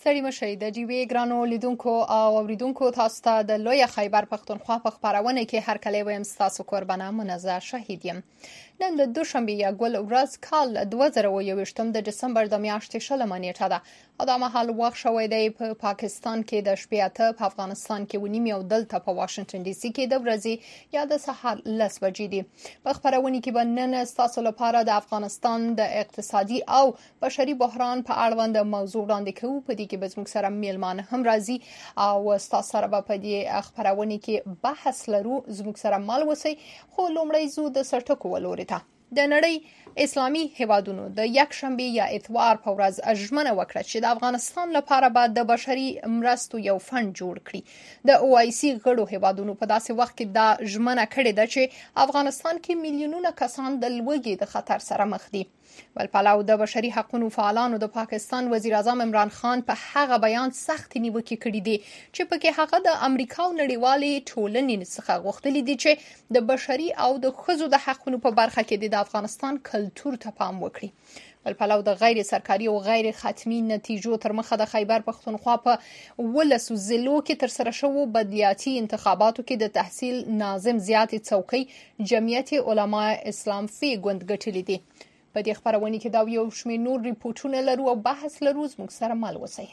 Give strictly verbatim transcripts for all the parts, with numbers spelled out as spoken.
ستړي مشئ د ډیوې ګرانو لیدونکو او اوریدونکو تاسو ته د لوی خیبر پښتونخوا په خبرونه کې هر کله ویم تاسو قربانه منزه شهید یم. نن د دوشنبه یا ګل ورځ کال دوه زره او یوویشتم د دسمبر د میاشتې شلمه نیټه ده. او دا مهال وخت شوی دی په پا پاکستان کې د شپې اته، په افغانستان کې ونیم او دلته په واشنگټن ډي سي کې د ورځې یا د سهار لس بجې دي. په خبرونه کې به نن تاسو لپاره د افغانستان د اقتصادي او بشري بحران په اړوند موضوع وړاندې کوو. په دې کې به زموږ سره میلمانه هم راځي او تاسو سره به په دې خبرونه کې بحث لرو. زموږ سره مل وسی خو لومړی زو د سرټکو ولوري ته د نړۍ اسلامي هیوادونو د یک شنبه یا اتوار په ورځ ژمنه وکړه چې د افغانستان لپاره به د بشري مرستو یو فند جوړ کړي. د او آی سی غړو هیوادونو په داسې وخت کې دا ژمنه کړې ده چې افغانستان کې میلیونونه کسان د لوږې د خطر سره مخ دي. بل پلاو د بشري حقوقو فعالانو د پاکستان وزیر اعظم عمران خان په هغه بیان سخت نیوکه کړې دي چې پکې هغه د امریکا او نړیوالې ټولنې څخه غوښتلې دي چې د بشري او د ښځو د حقوقو په برخه کې د افغانستان کلتور ته پام وکړي. بل پلاو د غیر سرکاري او غیر ختمي نتیجو تر مخه د خیبر پښتونخوا په ولسو ضلعو کې تر سره شوو بدلیاتي انتخاباتو کې د تحصیل ناظم زیاتې څوکۍ جمعیت علما اسلام فی ګوند ګټلې دي. په دې خبرونه کې دا یو شمېر نور ریپورتونه لرو او بحث لرو. زموږ سره مل وسی.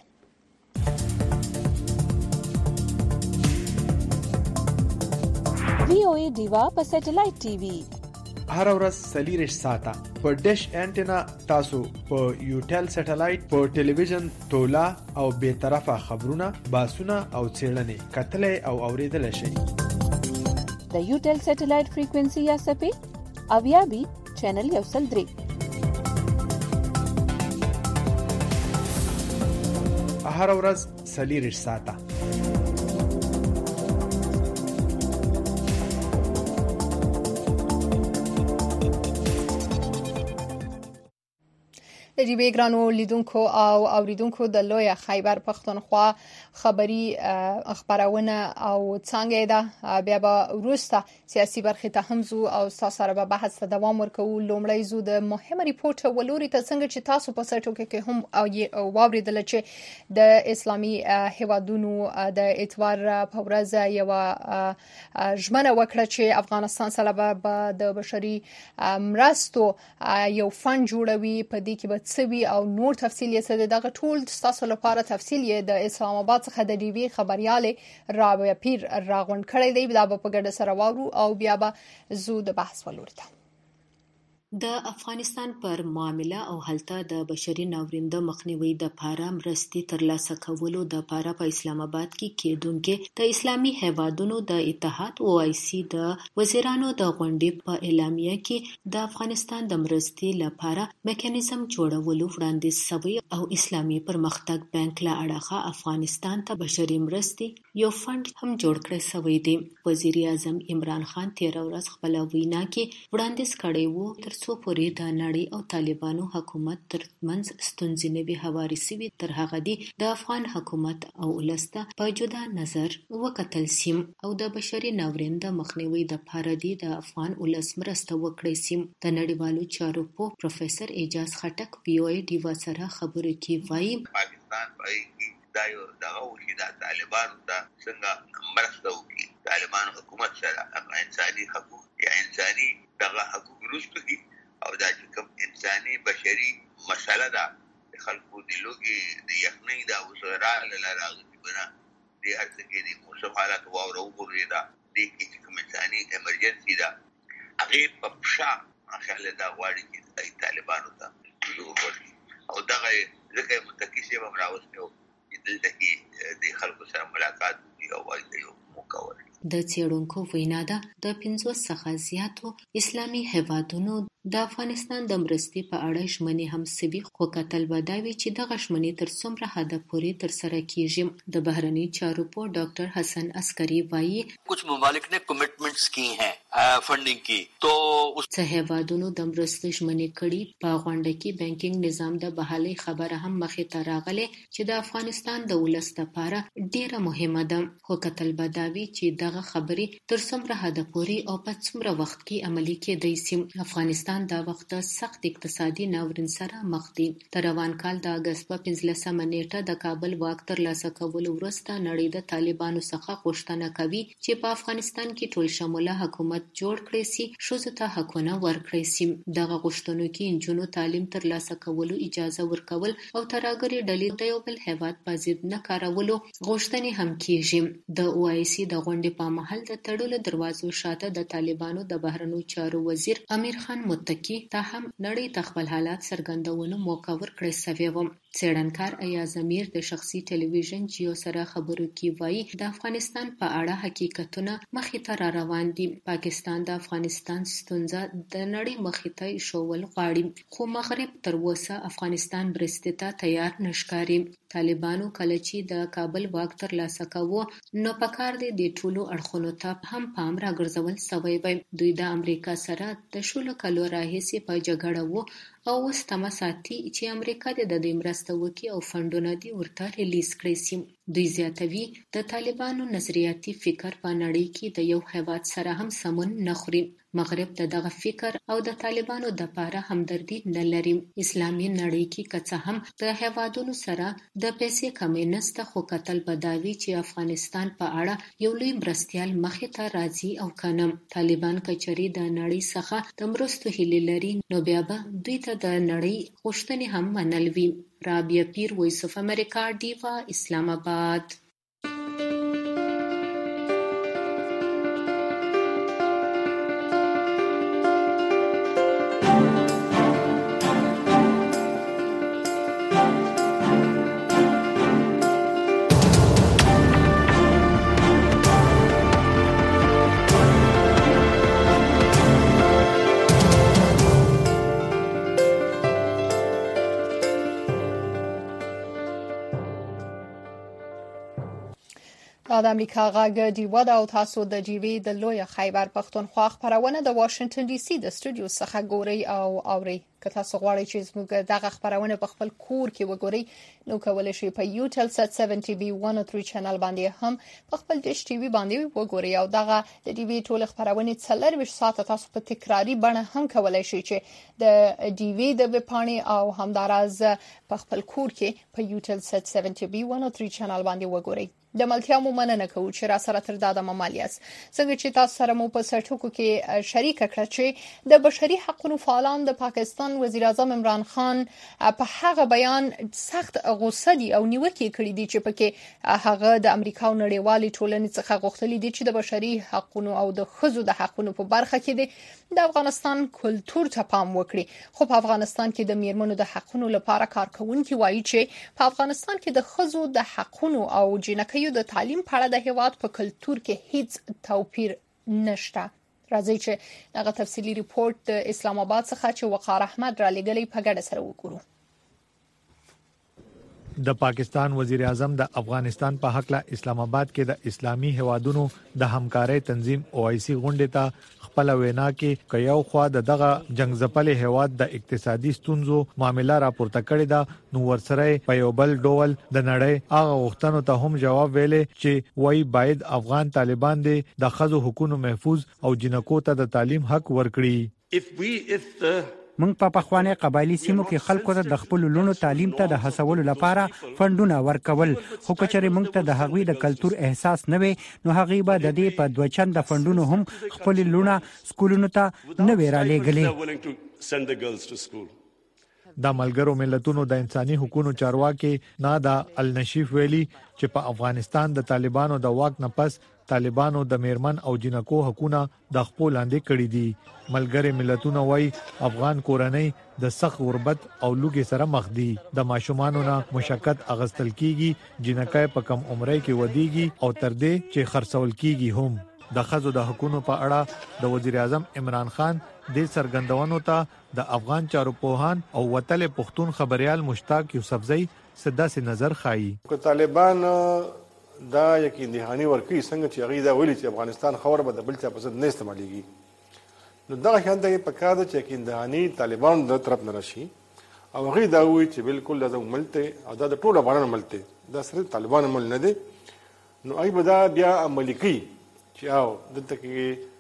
وی او ای دیوا په سټلایټ ټي وي هر ورځ سلیریش ساته په ډیش انټینا تاسو په یوټل سټلایټ په ټلویزیون تولا او به طرفه خبرونه باسونه او چیرلنې کتلې او اوریدل شي. د یوټل سټلایټ فریکوئنسي یا سپې او یا بي چینل یو سل درې هر ورځ سلیریش ساته. د ډیوې ګرانو لیدونکو او اوریدونکو د لوی خیبر پښتونخوا خبري خبرونه او څنګه ده بیا به وروسته سیاسي برخه ته هم زو او تاسو سره به بحث ته دوام ورکوو. لومړی زو د مهمه ریپورت ولوري ته څنګه چې تاسو په سرټو کې هم او واوریدل چې د اسلامي هیوادونو د اتوار په ورځ یو ژمنه وکړه چې افغانستان سره به د بشري مرستو یو فند جوړوي. په دې کې سوي او نور تفصیل یې څه دغه ټول تاسو لپاره تفصیل یې د اسلام آباد څخه د ډیوی خبرياله رابعه پیر راغون کړی دی. دا په ګډه سره وارو او بیا به زو د بحث ولورته. د افغانستان پر معامله او هلته د بشري ناورینده مخنیوي د پاره مرستې ترلاسه کولو د پاره په اسلام آباد کې کېدونکې د اسلامي هیوادونو د اتحاد او آی سی د وزیرانو د غونډې په اعلامیه کې د افغانستان د مرستې لپاره میکانیزم جوړولو وړاندیز شوی او اسلامي پرمختګ بانک له اړخه افغانستان ته بشري مرستې یو فند هم جوړ کړی شوی دی. وزیر اعظم عمران خان تیر ورځ خپل وینا کې وړاندیز کړی وو تر څو پورې د نړۍ او طالبانو حکومت ترمنځ ستونزې نه وي هوارې سوي تر هغه دي د افغان حکومت او ولسته په جدا نظر وکتل سیم او د بشري ناورین د مخنیوي د پاره دی د افغان ولس مرسته وکړي سیم. د نړیوالو چارو په پروفیسور اعجاز خټک وی او ای ډیوا سره خبرو کې وایي پاکستان پای دا یو دغه وشي د طالبانو ته څنګه مرسته وکړي. طالبانو حکومت سره انساني حقوق یا انساني دغه حقوق رسو دي او دا چې کوم انساني بشري مسله ده خلکو د لوګي د یخنۍ دا وسره لاله بنا د هرڅه د موسم حالات واورو ورېدا د کې کوم انساني ایمرجنسي ده هغه په پښه اخله دا واړي چې طالبانو ته او دغه ځکه متکیسه به راوستو دلته کې د خلکو سره ملاقات او وایي مکور. د څېړونکو وینا ده د پنځوس څخه زیاتو اسلامي هیوادونو د افغانستان د مرستې په اړه ژمنې هم سوي خو کتل بداوي چې دغه ژمنې تر څومره حد پورې تر سره کیږي. د بهرني چارو په ډاکټر حسن عسکری وایي कुछ ممالک ने कमिटमेंट्स की हैं फंडिंग की तो څه هیوادونو د مرستې ژمنې کړي. په غونډه کې بانکینګ نظام د بحالۍ خبره هم مخې ته راغله چې د افغانستان د ولس لپاره ډیره مهمه ده خو کتل بداوي چې دغه خبرې تر څومره حد پورې او په څومره وخت کې عملي کېدای شي. افغانستان افغانستان د وخت سخت اقتصادي ناورین سره مخ دی. تر روان کال د اګست په پنځلسمه نیټه د کابل واک ترلاسه کولو وروسته نړۍ د طالبانو څخه غوښتنه کوي چې په افغانستان کې ټول شموله حکومت جوړ کړي سي، ښځو ته حقونه ورکړي سي. دغه غوښتنو کې نجونو تعلیم ترلاسه کولو اجازه ورکول او ترهګرې ډلې د یو بل هیواد په ضد نه کارولو غوښتنې هم کیږي. د او آی سی د غونډې په مهال د تړلو دروازو شاته د طالبانو د بهرنیو چارو وزیر امیر خان متقي ته هم نړۍ ته خپل حالات څرګندولو موقع ورکړې سوې وه. څېړنکار ایاز امیر د شخصي ټلویزیون جیو سره خبرو کې وایي د افغانستان په اړه حقیقتونه مخې ته را روان دي. پاکستان د افغانستان ستونزه د نړۍ مخې ته ایښودل غواړي، خو مغرب تر اوسه افغانستان مرستې ته تیار نه ښکاري. طالبانو کله چې د کابل واک ترلاسه کوو نو پکار دی د ټولو اړخونو ته هم پام راګرځول سوی وي. دوی د امریکا سره د شلو کالو راهیسې په جګړه وو او اوس تمه ساتي چې امریکا د دې مرسته وکړي او فنډونه دې ورته ریلیز کړي سي. دوی زیاتوي د طالبانو نظریاتي فکر په نړۍ کې د یو هیواد سره هم سمون نه خوري. مغرب د دغه فکر او د طالبانو د پاره همدردي نه لري. اسلامي نړۍ کې که څه هم د هیوادونو سره د پیسې کمې نسته، خو کتل بداوي چې افغانستان په اړه یو لوی مرستیال مخې ته راځي او کنه. طالبان کچري د نړۍ څخه د مرستو هیلې لري نو بیا به دوی ته د نړۍ غوښتنې هم منل وي. رابعه پیر، وایس اف امریکا، ډیوا، اسلام آباد. د امریکا غږ ډیوا ده او تاسو د جیوی د لوی خیبر پښتونخوا خبرونه د واشنگټن ډي سي د سټوډیو څخه ګوري او اوري. که تاسو غواړئ چې زموږ دغه خبرونه په خپل کور کې وګورئ نو کولای شئ په یوټل سات سبعین بي مية وثلاثة چینل باندې هم په خپل ډیش ټي وي باندې وګورئ او دغه د ډي وي ټول خبرونه څلور ساعت تاسو په تکراری بڼه هم کولای شئ چې د ډي وي د وپاڼې او همداراز په خپل کور کې په یوټل سات سبعین بي مية وثلاثة چینل باندې وګورئ. د ملتیا مو مننه کوو چې را سره تر داده ممالیاس څنګه چې تاسو سره مو په سرټکو کې شریک کړه چې د بشري حقوقو فعالان د پاکستان وزیر اعظم عمران خان په هغه بیان سخت غوسه دي او نیوکې کړې دي چې پکې هغه د امریکا او نړیوالې ټولنې څخه غوښتلي دي چې د بشري حقوقو او د ښځو د حقوقو په برخه کې د افغانستان کلتور ته پام وکړي. خو په افغانستان کې د میرمنو د حقوقو لپاره کارکونکي وایي چې په افغانستان کې د ښځو د حقوقو او جنکۍ د تعلیم په اړه د هیواد په کلتور کې هیڅ توپیر نشته. راځي چې هغه تفصیلی ریپورت د اسلام آباد څخه چې وقار احمد را لګلې په ګډه سره وګورو. د پاکستان وزیر اعظم د افغانستان په حق له اسلام آباد کې د اسلامي هوادونو د همکارۍ تنظیم او آی سی غونډې ته خپل وینا کې کيو خو د دغه جنگ زپلې هواد د اقتصادي ستونزو معاملې راپورته کړې ده نو ورسره په یو بل ډول د نړۍ هغه وختونو ته هم جواب ویلې چې وای باید افغان طالبان د خزو حقوقو محفوظ او جنکو ته د تعلیم حق ورکړي. if we if the موږ په پخوانی قبایلی سیمو کې خلکو ته د خپل لونو تعلیم ته د هڅولو لپاره فندونه ورکول، خو کچره موږ ته د هغوی د کلچر احساس نه وي نو هغوی به د دې په دوه چند فندونو هم خپل لونه سکولونو ته نه ویرا لېګلې. د ملګرو ملتونو د انساني حقوقو چارواکي نادا النشیف ویلي چې په افغانستان د طالبانو د واک نه پس طالبانو د میرمن او جنکو حقوقونه د خپل لاندې کړی دي. ملګری ملتونه وای افغان کورنۍ د سخت غربت او لوګي سره مخ دي. د ماشومانو نه مشکل اغستل کیږي، جنکای په کم عمرۍ کې ودیږي او تر دې چې خرڅول کیږي هم. د خزو د حقوقو په اړه د وزیر اعظم عمران خان د سرګندونو ته د افغان چارو پوهان او وتل پښتون خبريال مشتاق یوسفزئی صدا سي نظر خایي. طالبان دا یقین دهانی ورکی څنګه چې هغه دا ویلي چې افغانستان خبر به د بل چا په ضد نه استعماليږي، نو دا خیال دی په کار چې یقین دهانی طالبان د طرف نه راشي او هغه دا وایي چې بالکل لازم ملته او دا د ټولو افغانانو ملته دا صرف طالبان مل نه دي، نو ای به دا بیا عملی کوي چې او دلته کې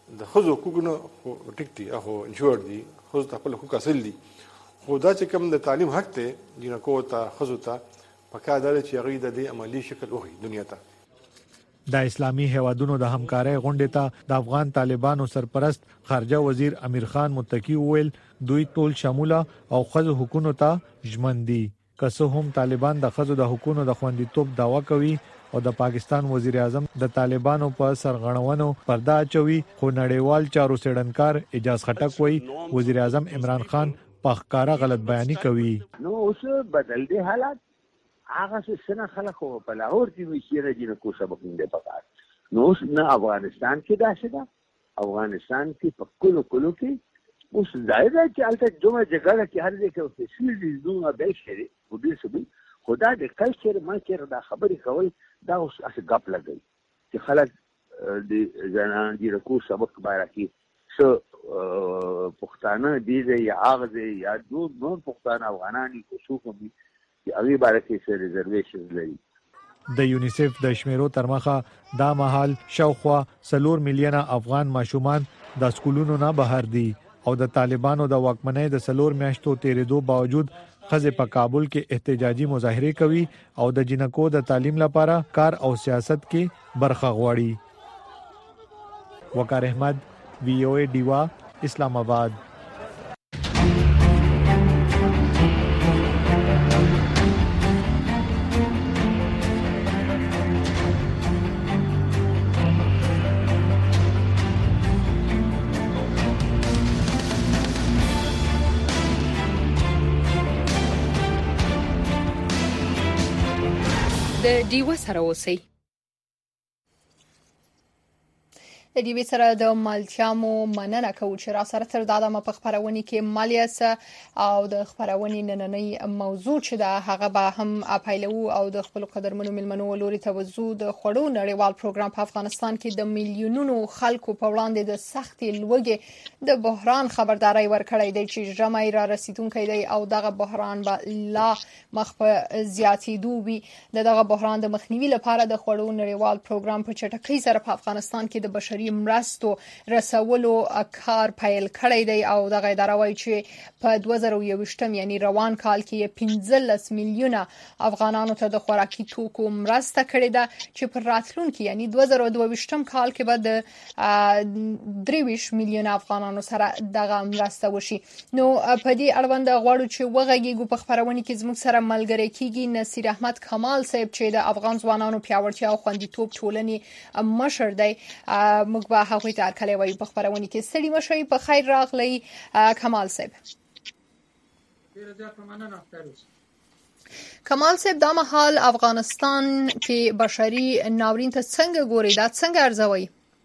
د خزو حقوقونه خو ټیک دي هغه انشور دي خو ته خپل حقوق حاصل دي خو دا چې کوم د تعلیم حق ته جنکو ته خزو ته پکا دا چې هغه د دې عملی شکل وغي دنیا ته د اسلامي هیوادونو د همکارۍ غونډې ته د افغان طالبانو سرپرست خارجه وزیر امیر خان متقی ویل دوی ټول شامله او خزو حقوقو ته ژمندي که څه هم طالبان د خزو د حقوقو د خوندیتوب داوا کوي او د پاکستان وزیر اعظم د طالبانو په سرغړونو پرده اچوي خو نړیوال چارو سیډنکار اجاز خټک وایي وزیر اعظم عمران خان په ښکارا غلط بیاني کوي. نو اوس بدل دي حالات هغه څه نه خلک په لاهور کې وي چې راځي کو سبق نه پکار نو اوس نه افغانستان کې دا څه ده افغانستان کې په کلو کلو کې اوس ظاهر دی چې البته دوه جګړه کې هر ځای کې اوس سیل زونه به شي او دې سبي خدا د کلچر ماچر دا خبرې کول دا اوس اسه غپ لګي چې خلک د ځان دي رکو سبق بارکی سو پښتانه دي یا هغه دي یا نور نور پښتانه افغانانی کو څوک دي چې هغه بارکی سره ریزرویشن لري. د یونیسف د شمیرو ترمخه دا مهال شاوخوا سلور میلیونه افغان ماشومان د سکولونو نه بهر دي او د طالبانو د واکمنۍ د سلور میاشتو تیریدو باوجود خزه په کابل کې احتجاجي مظاهره کوي او د جنکو د تعلیم لپاره کار او سیاست کې برخه غواړي. وقار احمد وی او ای ډیوا اسلام آباد. د ډیو سره اوسئ. د ډیو سره د مالتیامو مننه کوو چې را سره تر دادمه په خبرونه کې مالیه او د خبرونه نننۍ موضوع چې دا هغه به هم اپایلو او د خپل قدرمنو ملمنو لوري توجه د خړو نړیوال پروګرام په افغانستان کې د میلیونونو خلکو په وړاندې د سختي لوګي د بحران خبرداري ورکړی دی چې جمعي را رسیدونکو دی او دغه بحران به لا مخ په زیاتېدو وي. دغه بحران د مخنیوي لپاره د خړو نړیوال پروګرام په چټکۍ سره په افغانستان کې د بشري مرستو رسولو کار پیل کړی دی او دغه اداره وايي چې په دوه زره یوویشتم یعنی روان کال کې پنځلس میلیونه افغانانو ته د خوراکي توکو مرسته کړې ده چې پر راتلونکي یعنی دوه زره دوه ویشتم کال کې به د درویش میلیونه افغانانو سره دغه مرسته وشي. نو په دې اړوند غواړو چې وغږیږو په خبرونه کې زموږ سره ملګری کیږي نصیر احمد کمال صاحب چې د افغان ځوانانو پیاوړتیا او خوندیتوب ټولنې مشر دی. موږ به هغوی ته کله وایو په خبرونه کې ستړي مشي په خیر راغلی کمال صاحب. کمال صاحب دا مهال افغانستان کې بشري ناورین ته څنګه ګوري دا څنګه ارزوي؟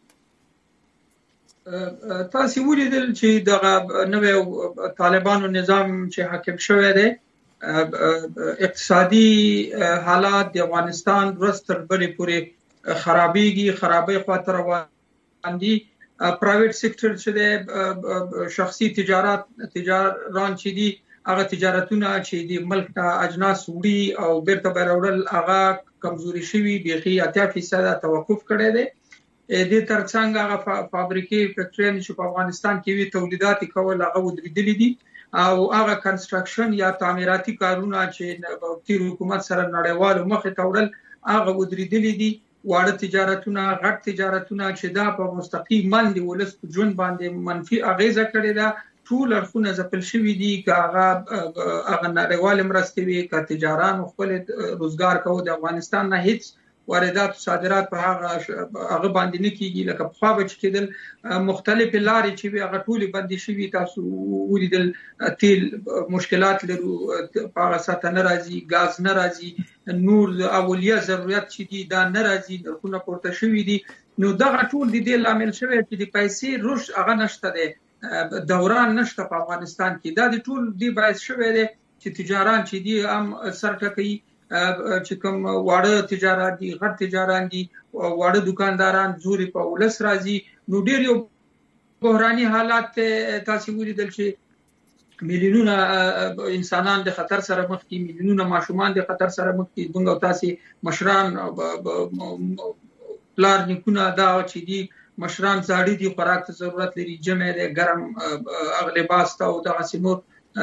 تاسو ولیدل چې دغه نوې طالبانو نظام چې حاکم شوی دی اقتصادي حالات د افغانستان ورستر بلې پورې خرابېږي خرابې خاطر روان دي. پرایویټ سېکټر چې د شخصي تجارت تجاران چې دي هغه تجارتونه چې د ملک ته اجناس وړي او بیرته بیرول هغه کمزوري شوي بيخي اتیا فیصد توقف کړی دی. د ترڅنګ هغه فابریکې فیکټري چې په افغانستان کې وی تولیدات کول هغه ودرېدلې دي او هغه کنستراکشن یا تعمیراتي کارونه چې تیر حکومت سره نړیوال مخه تاوړل هغه ودرېدلې دي. واړه تجارتونه غټ تجارتونه چې دا په مستقیم باندې ولس په ژوند باندې منفي اغیزه کړې ده ټول اړخونه ځپل شوي دي که هغه هغه نړیوال مرستې وي که تجاران خپل روزګار کوي د افغانستان نه هیڅ واردات او صادرات په هغه هغه باندې نه کیږي لکه په خوا بچ کېدل مختلف لارې چې وي هغه ټول باندې شوي تاسو ولیدل تیل مشکلات لرو په هغه ساته ناراضي غاز ناراضي نور اولیه ضرورت چې دي دا ناراضي خونه پورته شوي دي. نو دغه ټول د دې لامل شوی چې د پیسې روش هغه نشته دی دوران نشته په افغانستان کې دا د ټول دی باعث شوی دی چې تجاران چې دي هم سر ټکوي چې کوم واړه تجارت دي غټ تجاران دي واړه دکانداران زوري په ولس راځي. نو ډیر یو بحراني حالات تاسو ولیدل چې میلیونونه انسانان د خطر سره مخ دي میلیونونه ماشومان د خطر سره مخ دي. دغه تاسو مشران پلار نیکونه دا چې دي مشران زاړي دي، خوراک ته ضرورت لري، جمع دی، ګرم لباس ته او دغه سیمور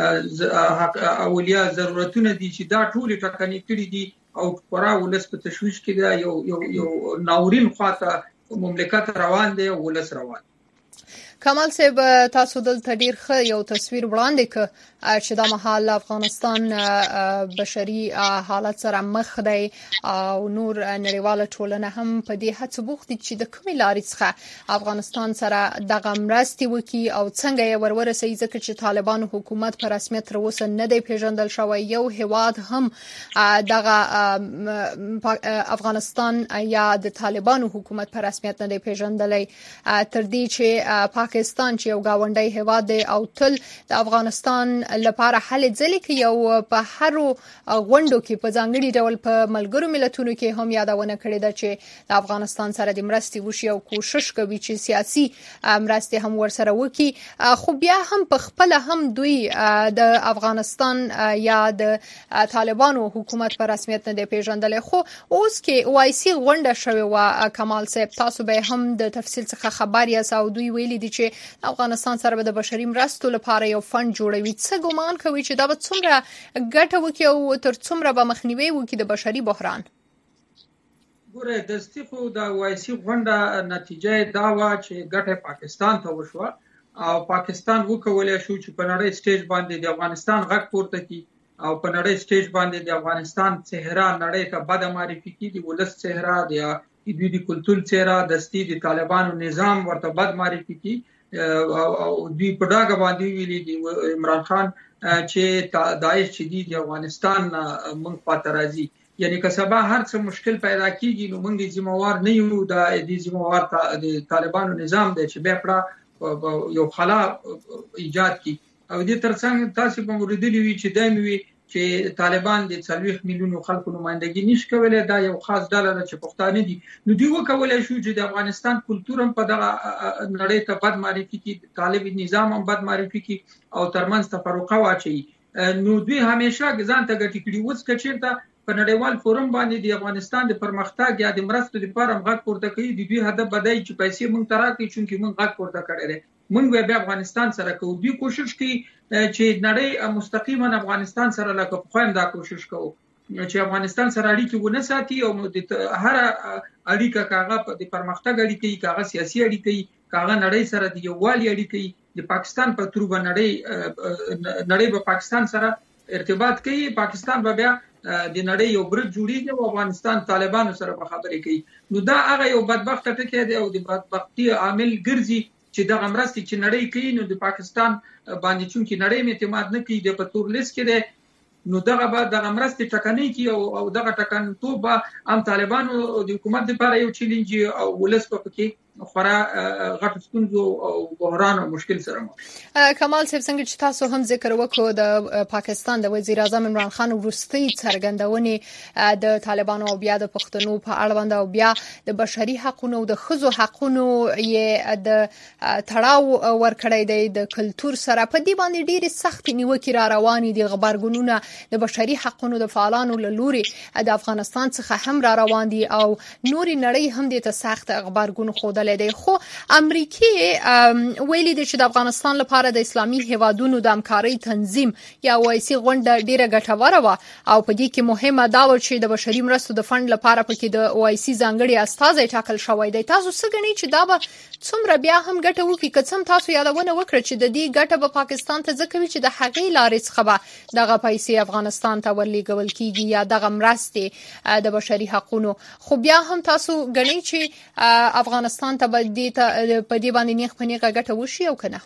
اولیا ضرورتونه دي چې دا ټول ټاکنې کړي دي او خورا ولس په تشویش کې دی. یو یو یو ناورین خواته مملکت روان دی او ولس روان. کمال صاحب تاسو دلته ډیر ښه یو تصویر وړاندې ک چې د مهال افغانستان بشري حالت سره مخ دی او نور نړیواله ټولنه هم په دې هڅه بوخت دي چې د کومې لارې څخه افغانستان سره دغه مرستې وکړي او څنګه یې ورورسوي، ځکه چې طالبانو حکومت په رسمیت تر اوسه نه دی پیژندل شوی. یو هیواد هم دغه افغانستان یا د طالبانو حکومت په رسمیت نه دی پیژندلی، تر دې چې پاکستان چې یو گاونډی هیواد دی او تل د افغانستان لپاره هلې ځلې کوي او په هرو غونډو کې په ځانګړي ډول په ملګرو ملتونو کې هم یادونه کړې ده چې د افغانستان سره د مرستې وشي او کوشش کوي چې سیاسي مرستې هم ورسره وکړي. خو بیا هم په خپل هم دوی د افغانستان یا د طالبانو حکومت په رسمیت نه دی پیژندلی. خو اوس کې وایسي غونډه شوې وه کمال صاحب، تاسو به هم د تفصیل څخه خبر یاست او دوی ویلي دي چې افغانستان سره به د بشري مرستو لپاره یو فند جوړوي. څه ګمان کوي چې دا به څومره ګټه وکړي او تر څومره به مخنیوي وکړي د بشري بحران؟ ګوره دستي خو د وایسي غونډه نتیجه دا و چې ګټه پاکستان ته وشوه او پاکستان وکولای شو چې په نړۍ سټیج باندې د افغانستان غږ پورته کړي او په نړۍ سټیج باندې د افغانستان څهره نړۍ ته بد معرفي کړي، د ولس څهره د دوی د کلتور څهره دستي د طالبانو نظام ورته بد معرفي کړي او دوی په ډاګه باندې ویلي دي عمران خان چې داعش چې دی د افغانستان موږ پاتې راځي. یعنی که سبا هر څه مشکل پیدا کیږي نو موږ ذمہوار نه یو، د دې ذمہوار د طالبانو نظام دی چې بیا پړه یو خلا ایجاد کی. او دې ترڅنګ تاسو په موردلی وی چې دایمي چې طالبان د څلوېښت میلیونو خلکو نمائندګي نشي کولای، دا یو خاص ډله ده چې پښتانه دي. نو دوی وکولای شو چې د افغانستان کلتور هم په دغه نړۍ ته بد معرفي کړي، طالب نظام هم بد معرفي کړي او ترمنځ تفرقه واچوي. نو دوی همیشه ځان ته ګټي کړي. اوس که چېرته په نړیوال فورم باندې د افغانستان د پرمختګ یا د مرستو لپاره غږ پورته کوي، د دوی هدف بدای چې پیسې موږ ته راکړي، چې موږ غږ پورته کړی دی، موږ به افغانستان سره کوو. دوی کوشش کوي چې نړۍ مستقیما افغانستان سره لکه په خایم دا کوشش کوو چې افغانستان سره اړیکې ونه ساتي او د هر اړیکه کاغه د پرمختګ اړیکې کاغه سیاسي اړیکې کاغه نړۍ سره د یووالي اړیکې د پاکستان په تر باندې نړۍ نړۍ په پاکستان سره ارتباط کوي. پاکستان به بیا د نړۍ یو برج جوړیږي او افغانستان طالبانو سره په خبرې کوي. نو دا هغه یو بدبخت ټکی دی او د بدبختی عامل ګرځي چې دغه مرستې چې نړۍ کوي نو د پاکستان باندې چونکی نړۍ اعتماد نه کوي، د پتور لیست کې دی، نو دغه به دغه مرستې ټکنۍ کی او دغه ټکن توب هم طالبانو د حکومت لپاره یو چیلنج او ولس په کې خورا غټ ستونزو او بحران او مشکل سره مخ. کمال صاحب څنګه چې تاسو هم ذکر وکړو د پاکستان د وزیر اعظم عمران خان وروستي څرګندونې د طالبانو او بیا د پښتنو په اړوند او بیا د بشري حقوقو او د ښځو حقوقو یې د تړاو ورکړی دی د کلتور سره. په دې باندې ډېرې سخت نیوکې را روانې دي، خبرګونونه د بشري حقوقو د فعالانو له لوري د افغانستان څخه هم را روان دي او نوري نړۍ هم دې ته سخت خبرګون خوده دی. خو امریکای ویلي دي چې د افغانستان لپاره د اسلامي هیوادونو د همکارۍ تنظیم یا وایسي غونډه ډیره ګټوره وه او په دې کې مهمه دا و چې د بشري مرستو د فند لپاره پکې د وایسي ځانګړي استازی ټاکل شوی دی. تاسو څه ګڼئ چې دا به څومره بیا هم ګټه وکړي؟ که څه هم تاسو یادونه وکړه چې د دې ګټه به پاکستان ته ځکه وي چې د هغې لارې څخه به دغه پیسې افغانستان ته ورلیږل کیږي یا دغه مرستې د بشري حقوقو. خو بیا هم تاسو ګڼئ چې افغانستان ته په دې باندې نیغ په نیغه ګټه وشي او کنه؟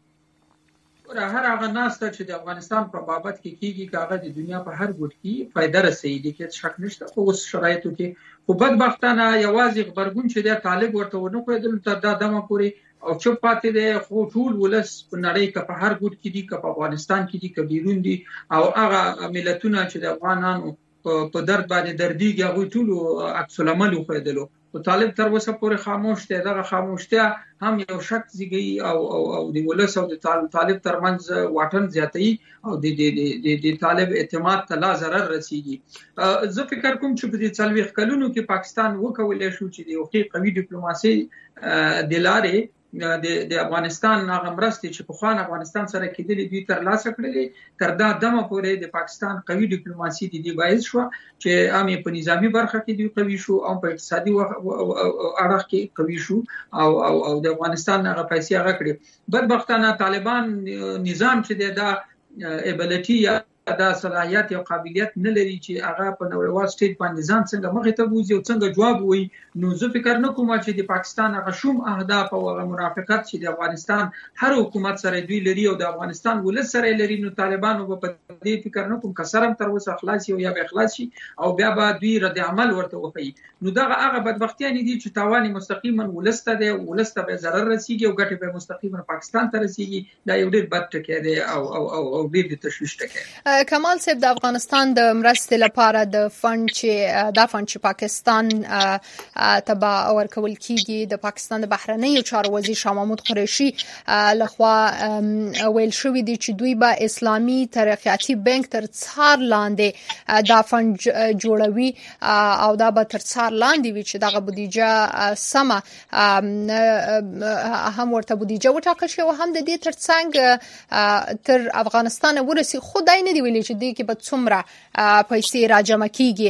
هر هغه ناسته چې د افغانستان په بابت کې کیږي کاغه د دنیا په هر ګوټ کې فائدہ رسېږي، دي کې شک نشته. خو اوس شرایطو کې خو بدبختانه یوازې خبرګون چې د طالب ورته ونه کویدل تر دا دمه پوري او چوپ پاتې دی. خو ټول ولس په نړۍ کې په هر ګوټ کې دي، که په افغانستان کې دي، که بیرون دي، او هغه ملتونه چې د افغانانو په درد باندې درديږي هغه ټول عکس العمل خویدلو او طالب تر اوسه پورې خاموش دی. دغه خاموشتیا هم یو شک زیږي او او او د ولس او د طالب ترمنځ واټن زیاتوي او د د د طالب اعتماد ته لا ضرر رسیږي. زه فکر کوم چې په دې څلويخ کلونو کې پاکستان وکولای شو چې د یو قوي ډیپلوماسي د لارې د د افغانستان هغه مرستې چې په خوان افغانستان سره کېدلې دوی تر لاسه کړلې تر دا دمه پورې د پاکستان قوي ډیپلوماسي د دې باعث شو چې عامه په نظامی برخه کې دوی قوي شو او په اقتصادي اړخ کې قوي شو او او او د افغانستان هغه پیسې هغه کړې. بدبختانه طالبان نظام چې دا ابیلیټي یا دا صلاحیت او قابلیت نه لري چې هغه په نړیوال سټیج باندې ځان څنګه مخې ته بوزي او څنګه جواب وایي. نو زه فکر نه کوم چې د پاکستان هغه شوم اهداف او هغه مرافقت چې د افغانستان هر حکومت سره دوی لري او د افغانستان ولس سره لري نو طالبانو په دې فکر نه کوم کسرم تر اوسه خلاصي او یا به اخلاصي او بیا به دوی رد عمل ورته وکړي. نو دا هغه بدبختیان دي چې تاوان مستقیما ولسته دی او ولسته به ضرر رسیږي او ګټه به مستقیما پاکستان ته رسیږي. دا یو ډېر بد ټکی دی او او او ډېر تشویش ټکی. کمال صاحب د افغانستان د مرستې لپاره د فند چې د فند چې پاکستان تبع ورکول کیږي د پاکستان د بهرنیو چارو وزیر شاه محمود قریشي لخوا ویل شوې دي چې دوی به اسلامي ترقیاتي بانک تر څار لاندې دا فند جوړوي او دا به تر څار لاندې وي چې دغه بودیجه سمه هم ورته بودیجه وټاکل شي او هم د دې ترڅنګ تر افغانستان ورسي. خدای نه دی ویلي چې دې کې به څومره پیسې راجمع کیږي.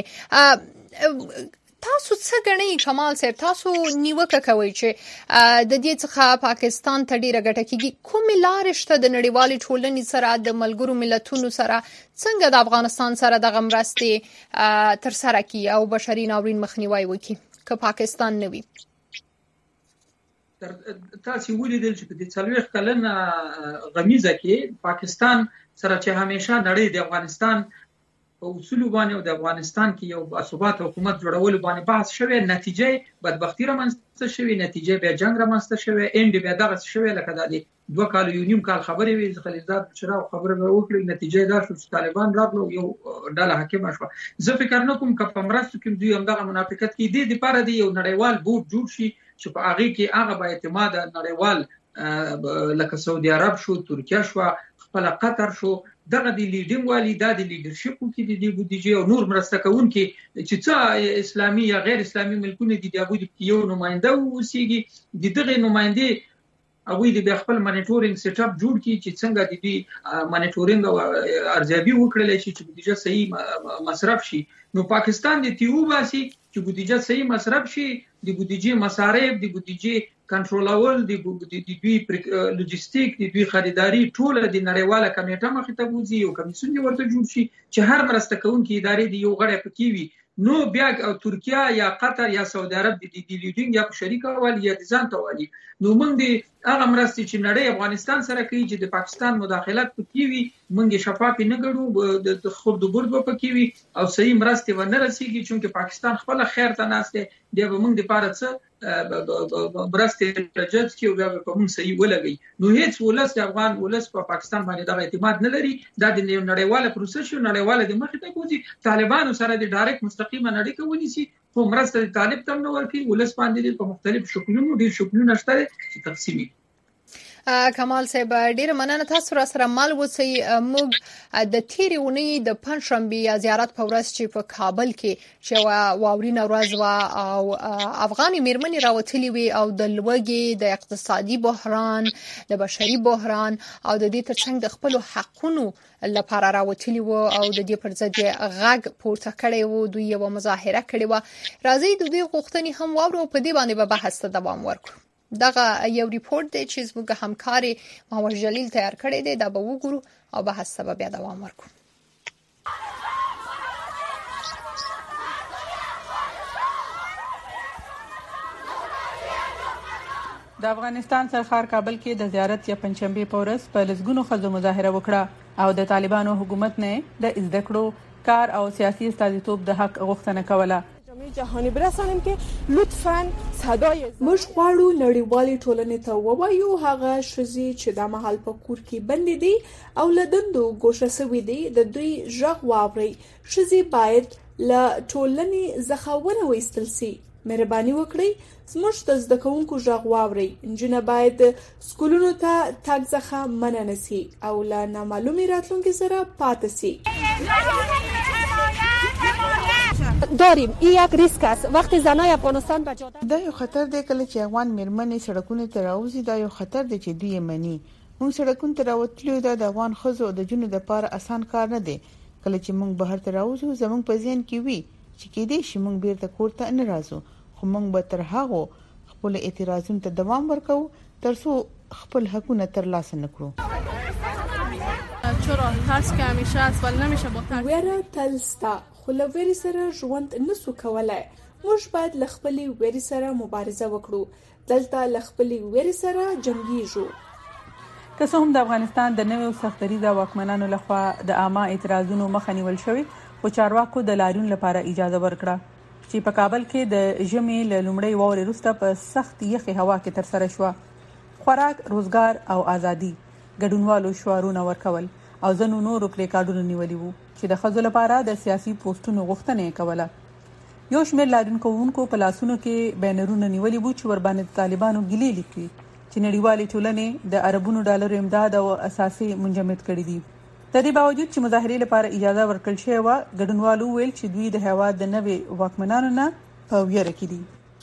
تاسو څه غنئ کمال صاحب، تاسو نیوکه کوي چې د دې څخه پاکستان ته ډیره ګټه کیږي؟ کوم لارې شته د نړیوالې ټولنې سره د ملګرو ملتونو سره څنګه د افغانستان سره د مرستې تر سره کی او بشري ناورین مخنیوي وکړي که پاکستان نه وي؟ تاسو ولیدل چې په دې څلويخ کلن غمیزه کې پاکستان سره چې همیشه نړۍ د افغانستان په اصول باندې او د افغانستان کې یو باثبات حکومت جوړول باندې بحث شوی، نتیجه بدبختی رامنځته شوی، نتیجه به جنگ رامنځته شوی، اند به دغه شوی لکه د دوه کال یو نیم کال خبرې وي خلیزات چراو خبره وکړي، نتیجه دا شو چې طالبان راغلو یو ډله حاکم شو. زه فکر نه کوم چې په مرستو کې دوی هم دغه منافقت کې دي د پاره دی یو نړیوال بورډ جوړ شي چې په هغه کې هغه به اعتماد نړیوال لکه سعودي عرب شو، ترکیه شو، خپل قطر شو، دغه د لیډینګ والی د لیډرشپ کې د بودیجه او نور مرسته کوونکي چې څه اسلامي یا غیر اسلامي ملکونه دي د ابو د یو نماینده وسیږي د دغه نماینده هغه د خپل مانیټورینګ سیټ اپ جوړ کړي چې څنګه د دې مانیټورینګ او ارزیابي وکړل شي چې بودیجه صحیح مصرف شي. نو پاکستان د تیو باسي چې بودیجه صحیح مصرف شي، د بودیجه مصارف، د بودیجه کنټرولول، د دوی لوجستیک، د دوی خریداري ټول د نړیواله کمیټه مخې ته وځي او کمیسیون ورته جوړ شي چې هر مرسته کوونکي ادارې د یو غړی پکې وي. نو بیا ترکیه یا قطر یا سعودي عرب د دې لیډینګ یا شریک والی یا ځان ته والی. نو موږ د هغه مرستې چې نړۍ افغانستان سره کوي چې د پاکستان مداخلت پکې وي موږ شفاف نه ګړو د خود د برد پکې وي او صحیح مرستې و نه رسیږي چې پاکستان خپل خیر ته ناشته دی به موږ د پاره څه برسته ترجت کې او بیا په موږ صحیح ولګي. نو هیڅ ولس د افغان ولس په پاکستان باندې د اعتماد نه لري. دا د نړیواله پروسس او نړیواله د مخې ته کوي طالبانو سره د ډایرکټ مستقیمه اړیکه ونیسي خو مرسته د طالب تم نه ورکي ولس باندې په مختلف شکلونو ډیر شکلونه شته چې تقسیمي. کمال صاحب ډیره مننه تاسو را سره مل وسی. موږ د تیرې ونې د پنځشنبه زیارت په ورځ چې په کابل کې چې واورینه ورځ وا او افغاني میرمنې راوتلې وي او د لوګي د اقتصادي بحران، د بشري بحران او د دې ترڅنګ د خپل حقونو لپاره راوتلې وو او د دې پر ضد غږ پورته کړي وو، دوی یو مظاهره کړې و. راځي د دې غوښتنې هم واورو په دې باندې به بحث ته دوام ورکړو. دغه یو ریپورت دی چې زموږ همکاري محمد جلیل تیار کړی دی، دا به وګورو او بحث ته بیا دوام ورکړو. د افغانستان سرخار کابل کې د زیارت یا پنځشنبه په ورځ په لسګونو خلکو مظاهره وکړه او د طالبانو حکومت نه د زده کړو، کار او سیاسي استازیتوب د حق غوښتنه کوله. جهانی برسانیم که لطفاً صدای موږ غواړو نړیوالې ټولنې ته ووایو هغه شذي چې د محل په کور کې بند دي او لدندو ګوښه سوي دي د دوی ژغ واوري. شذي باید له ټولنې زخاونه وېستل سي. مهرباني وکړئ زموږ د زده کوونکو غږ واورئ. نجونې باید سکولونو ته تګ څخه منع نشي او له نامعلومې راتلونکي سره پاتې شي. داریم این یک ریسک است وقتی زنای افغانستان به جاده دا یو خطر دی کله چې افغان میرمنې سړکونو ته راوځي. دا یو خطر دی چې دوی مني. موږ سړکونو ته راوتلو دا د افغان ښځو د جنو د لپاره اسان کار نه دی. کله چې موږ بهر ته راوځو زموږ په ذهن کې وي چې کېدې شي موږ بیرته کور ته نه راځو، خو موږ به تر هغه خپل اعتراضونو ته دوام ورکو ترڅو خپل حقونه ترلاسه نکړو. چرا ترس که همیشه است ولی نمیشه با ترس. ویره تلستا خو له ویرې سره ژوند نسو کولای. موږ باید له خپلې ویرې سره مبارزه وکړو. دلته له خپلې ویرې سره جنګیږو. که څه هم د افغانستان د نویو سختدریزه واکمنانو لخوا د عامه اعتراضونو مخه نیول شوې، خو چارواکو د لاریون لپاره اجازه ورکړه چې په کابل کې د ژمي له لومړۍ واورې وروسته په سخت یخې هوا کې ترسره شوه. خوراک، روزګار او ازادي ګډونوالو شعارونه ورکول او ځینو نورو پلیکارډونه نیولي وو چې د ښځو لپاره د سیاسي پوسټونو غوښتنه یې کوله. یو شمېر لاریون کوونکو په لاسونو کې بینرونه نیولي وو چې ورباندې طالبانو ګیلې لیکي چې نړیوالې ټولنې د اربونو ډالرو امداد او اساسي منجمد کړي دي. د دې باوجود چې مظاهرې لپاره اجازه ورکړل شوې وه، ګډونوالو ویل چې دوی د هېواد د نوي واکمنانو نه په ویره کې دي.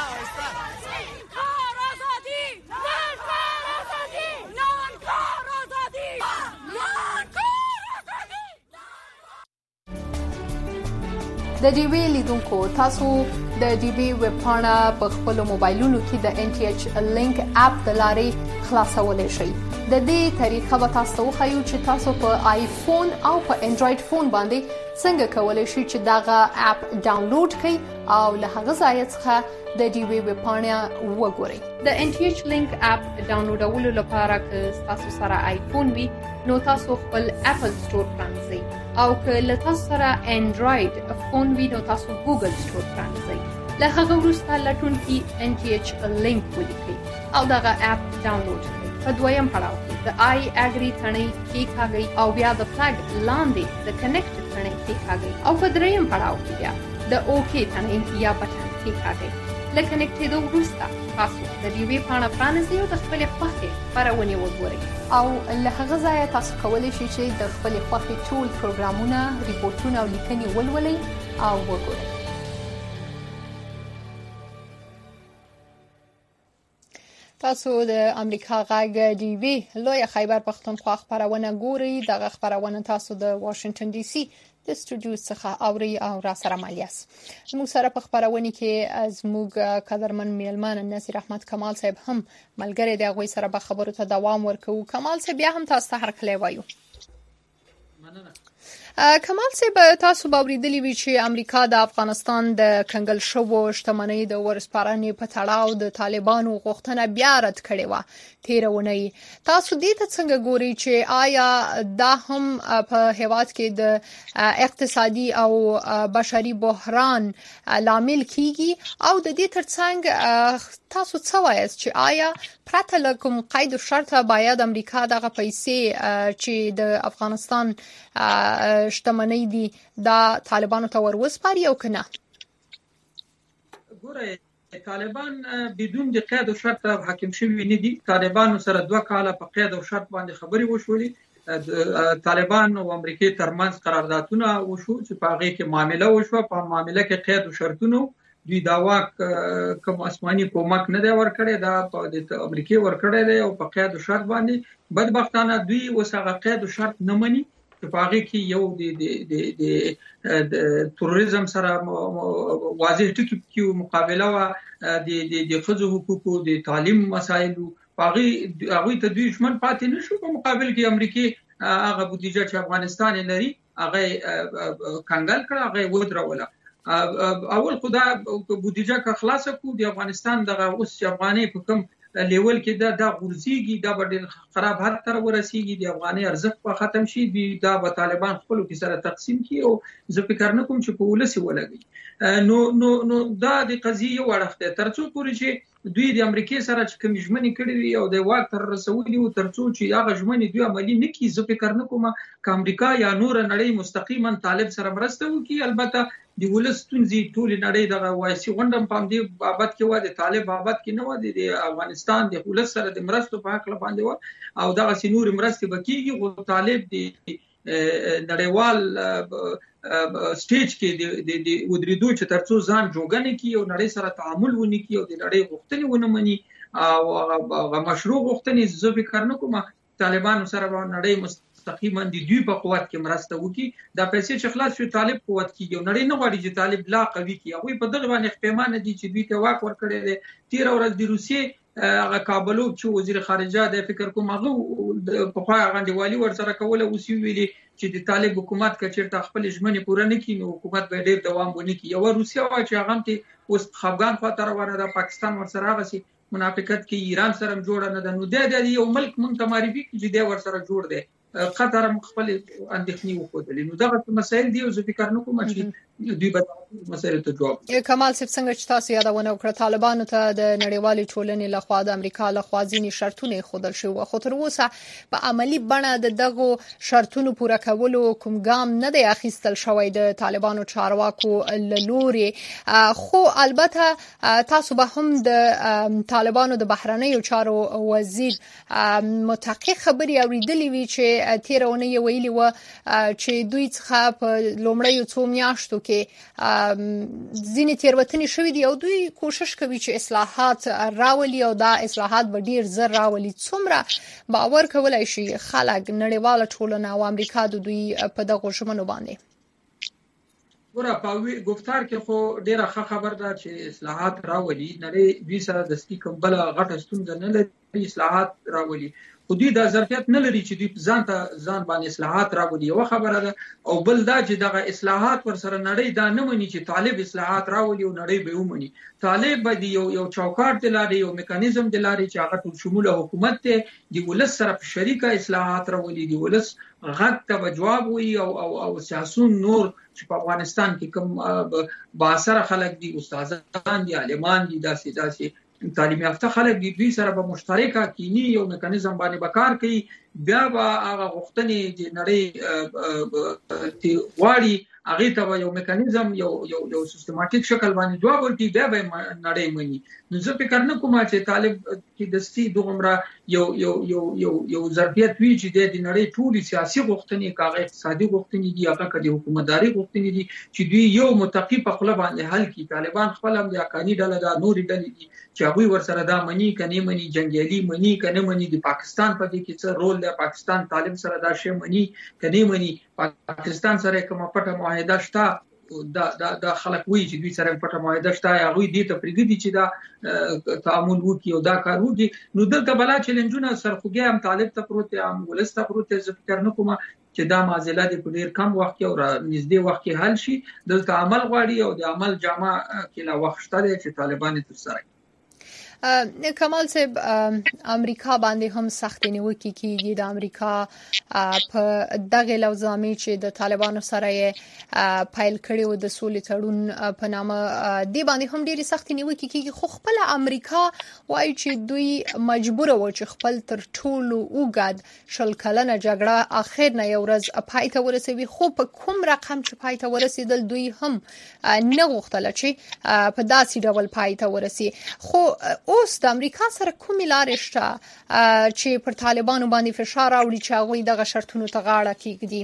د ډي وی لیدونکو تاسو د ډي وی ویب پاڼه په خپل موبایلونو کې د ان ټي ایچ لینک اپ د لارې خلاصولای شئ. د دې طریقه به تاسو ته وښیو چې تاسو په آیفون او په انډراید فون باندې څنګه کولای شئ چې دغه اپ ډاونلوډ کړئ او له هغه ځای څخه د ډي وی ویب پاڼه وګورئ. د ان ټي ایچ لینک اپ ډاونلوډولو لپاره که تاسو سره آیفون وي نو تاسو خپل اپل سٹور پرانځئ او که له تاسو سره انډراید فون وي نو تاسو ګوګل سٹور پرانځئ. له هغه وروسته لټون کې ان ټي ایچ لینک ولیکئ او دغه اپ ډاونلوډ کړئ. په دویم پړاو کې د آی اګری تڼۍ کېکاږئ او بیا د فلګ لاندې د کنیکټ تڼۍ کېکاږئ او په دریم پړاو کې بیا د اوکې تڼۍ یا بټن کېکاږئ. له کنیکټېدو وروسته تاسو د ډي وی پاڼه پرانیزئ او د خپلې خوښې خپرونې وګورئ او له هغه ځایه تاسو کولی شئ چې د خپلې خوښې ټول پروګرامونه، ریپورټونه او لیکنې ولولئ او وګورئ. تاسو د امریکا غږ ډي وی لوی خیبر پښتونخوا خبرونه ګورئ. دغه خبرونه تاسو د واشنگټن ډي سي د استودیو څخه اوري او را سره مالیاس. موږ سره په خبرونه کې از موږ قدرمن میلمان نصیر احمد کمال صاحب هم ملګری دی. هغه سره به خبرو ته دوام ورکوو. کمال صاحب بیا هم تاسو ته هرکلی وایو. مننه. کمال صاحب تاسو به اوریدلی وي چې امریکا د افغانستان د کنګل شوو شتمنۍ د ورسپارنې په تړاو د طالبانو غوښتنه بیا رد کړې وه تېره اونۍ. تاسو دې ته څنګه ګورئ چې آیا دا هم په هېواد کې د اقتصادي او بشري بحران لامل کیږي او د دې ترڅنګ تاسو څه وایاست چې آیا پرته له کوم قید او شرطه باید امریکا دغه پیسې چې د افغانستان شتمنۍ دي دا طالبانو ته ور وسپاري او کنه؟ ګوره طالبان بدون د قید او شرط حاکم شوي نه دي. طالبانو سره دوه کاله په قید او شرط باندې خبرې وشولې. طالبان او امریکای ترمنځ قراردادونه وشو چې په هغه کې معامله وشو. په معامله کې قید او شرطونه دوی داوا کوم آسماني کومک نه دی ورکړی، دا په امریکای ورکړی دی او په قید او شرط باندې بدبختانه دوی وسغه قید او شرط نه مني. په هغه کې یو د د تروریزم سره واضح ټکی کې مقابله وا د د خځو حقوقو د تعلیم مسایلو هغه هغه ته دوی دشمن پاتې نشو. په مقابل کې امریکای هغه بودیجه چې افغانستان لري هغه کنګل کړ، هغه ودروله. اول خدا بودیجه کا خلاصه کو د افغانستان دغه اوس افغاني په کوم لیول کې دا د غورځيږي دا ډېر خراب حالت تر ورسیږي. د افغاني ارزښت په ختم شي دا به طالبان خپل کې سره تقسیم کړي او زه فکر نه کوم چې په ولسی ولګي. نو نو نو دا د قضیه ورخته ترڅو پورې چې دوی د امریکای سره چې کوم ژمنې کړې وي او د واک تر رسولي او ترڅو چې هغه ژمنې دوی عملی نه کړي زه فکر نه کوم چې امریکا یا نور نړۍ مستقیما طالب سره مرسته وکړي. البته د ولس ستونزې ټول نړۍ دغه وایسي غونډه په دې بابت کې و د طالب بابت کې نه و د افغانستان د ولس سره د مرستو په حق باندې و او دغه سينور مرستې بکیږي او طالب د نړیوال سټیج کې د د ودریدو چې ترڅو ځان جوګنه کی او نړۍ سره تعامل ونی کی او د نړۍ غوښتنې ونه مني او هغه مشروع غوښتنې زه فکر نه کوم طالبان سره نړۍ مستقیما د دوی په قوت کې مرسته وکي دا پیسې چې خلاص شو طالب قوت کیږي نړۍ نه غواړي چې طالب لا قوي کی او په دغه باندې پیمانه دي چې دوی ته واک ورکړي دي تیر ورځ د روسیې هغه کابلوب چې وزیر خارجه د فکر کوم هغه په خوا غندوالي ور سره کوله اوس ویلي چې د طالب حکومت کچېرته خپل ژمنې پوره نه کړي نو حکومت به ډیر دوام ونه کړي یو روسیا وا چې هغه ته اوس افغان خاطر ورته د پاکستان ور سره غسي منافقت کې ایران سره جوړه نه ده نو د یو ملک مونږ ته معرفي کړي د ور سره جوړ دی قطر خپل اندېښنې وکړلې نو دغه مسایل دی او زه فکر نه کوم چې دوی به مسایل ته جواب کمال صاحب څنګه چې تاسو یادونه وکړه طالبانو ته د نړیوالې ټولنې لخوا د امریکا لخوا ځینې شرطونه خودل شو خو تر اوسه په عملی بڼه د دغه شرطونو پوره کولو کوم ګام نه دی اخیستل شوی د طالبانو چارواکو لوري خو البته تاسو به هم د طالبانو د بهرنیو چارو وزیر متقی خبري اوریدلې وی چې تیرونه یې ویلي و چې دوی څخه په لومړیو څو میاشتو کې ځینې تیروتنې شوې دي او دوی کوشش کوي چې اصلاحات راولي او دا اصلاحات به ډیر زر راولي څومره باور کولای شي خلک نړیواله ټولنه او امریکا د دوی په دغه ژمنو باندې ګوره په گفتار کې خو ډیره ښه خبر ده چې اصلاحات راولي نړۍ دوی سره د سکی کوم بل غټه ستونزه نه لري اصلاحات راولي خو دوی د ظرفیت نه لري چې دوی ځان ته ځان باندې اصلاحات راوړي یو خبره ده او بل دا چې دغه اصلاحات ور سره نړۍ دا نه مني چې طالب اصلاحات راوړي او نړۍ به ومني طالب به یو یو چوکاټ دلاري یو میکانیزم دلاري چې هغه ټول شموله حکومت ته د ولس سره په شریکه اصلاحات راوړي دی ولس غږ ته جواب وي او او او سیاسون نور چې په افغانستان کې کوم با اثر خلک دي استادان دي عالمان دي داسې داسې تعلیم یافته خلک دي دوی سره به مشترکه کینی یو میکانیزم باندې بکار کوي بیا به هغه غوښتنې چې نړۍ تی واړي هغه ته یو میکانیزم یو یو یو سیستماتیک شکل باندې جواب ورکړي بیا به نړۍ مني نو زه فکر نه کوم چې طالب کې دستي دومره یو یو یو یو یو ظرفیت وی چې د نړۍ ټولي سیاسي غوښتنې کاغه اقتصادي غوښتنې دي هغه کدي حکومتداري غوښتنې دي چې دوی یو متقی په خپل باندې حل کړي طالبان خپل هم د اقانی ډله دا نوري ډلې دي چې هغه ور سره دا منی کني منی جنگیالي منی کنه منی د پاکستان په دې کې څه رول دی پاکستان طالب سره دا شی منی کني منی پاکستان سره کومه پټه معاهده شته دا دا د خلک وی چې دوی سره پټه معاهده شته هغه دې ته پرګدي چې دا تعامل وکي او دا کار وکي نو دلته بلا چیلنجونه سرخوږی هم طالب ته پروت هم ولست پروت زه فکر نه کوم چې دا معضله د ډیر کم وخت کې او نږدې وخت کې حل شي دلته عمل غواړي او د عمل جامه کې لا وخت شته چې طالبان تر سره کمال صاحب امریکا باندې هم سخت نیوکه کیږي د امریکا په دغه لوزامي چې د طالبانو سره پایل کړي او د سولې تړون په نامه دی باندې هم ډیره سخت نیوکه کیږي خو خپل امریکا وایي چې دوی مجبور و چې خپل تر ټولو اوګد شل کلنه جګړه اخر نه یو ورځ پای ته ورسوي خو په کوم رقم چې پای ته ورسېدل دوی هم نه غوښتل چې په داسې ډول پای ته ورسي خو اوس د امریکا سره کومې لارې شته چې پر طالبانو باندې فشار راوړي چې هغوی دغه شرطونو ته غاړه کېږدي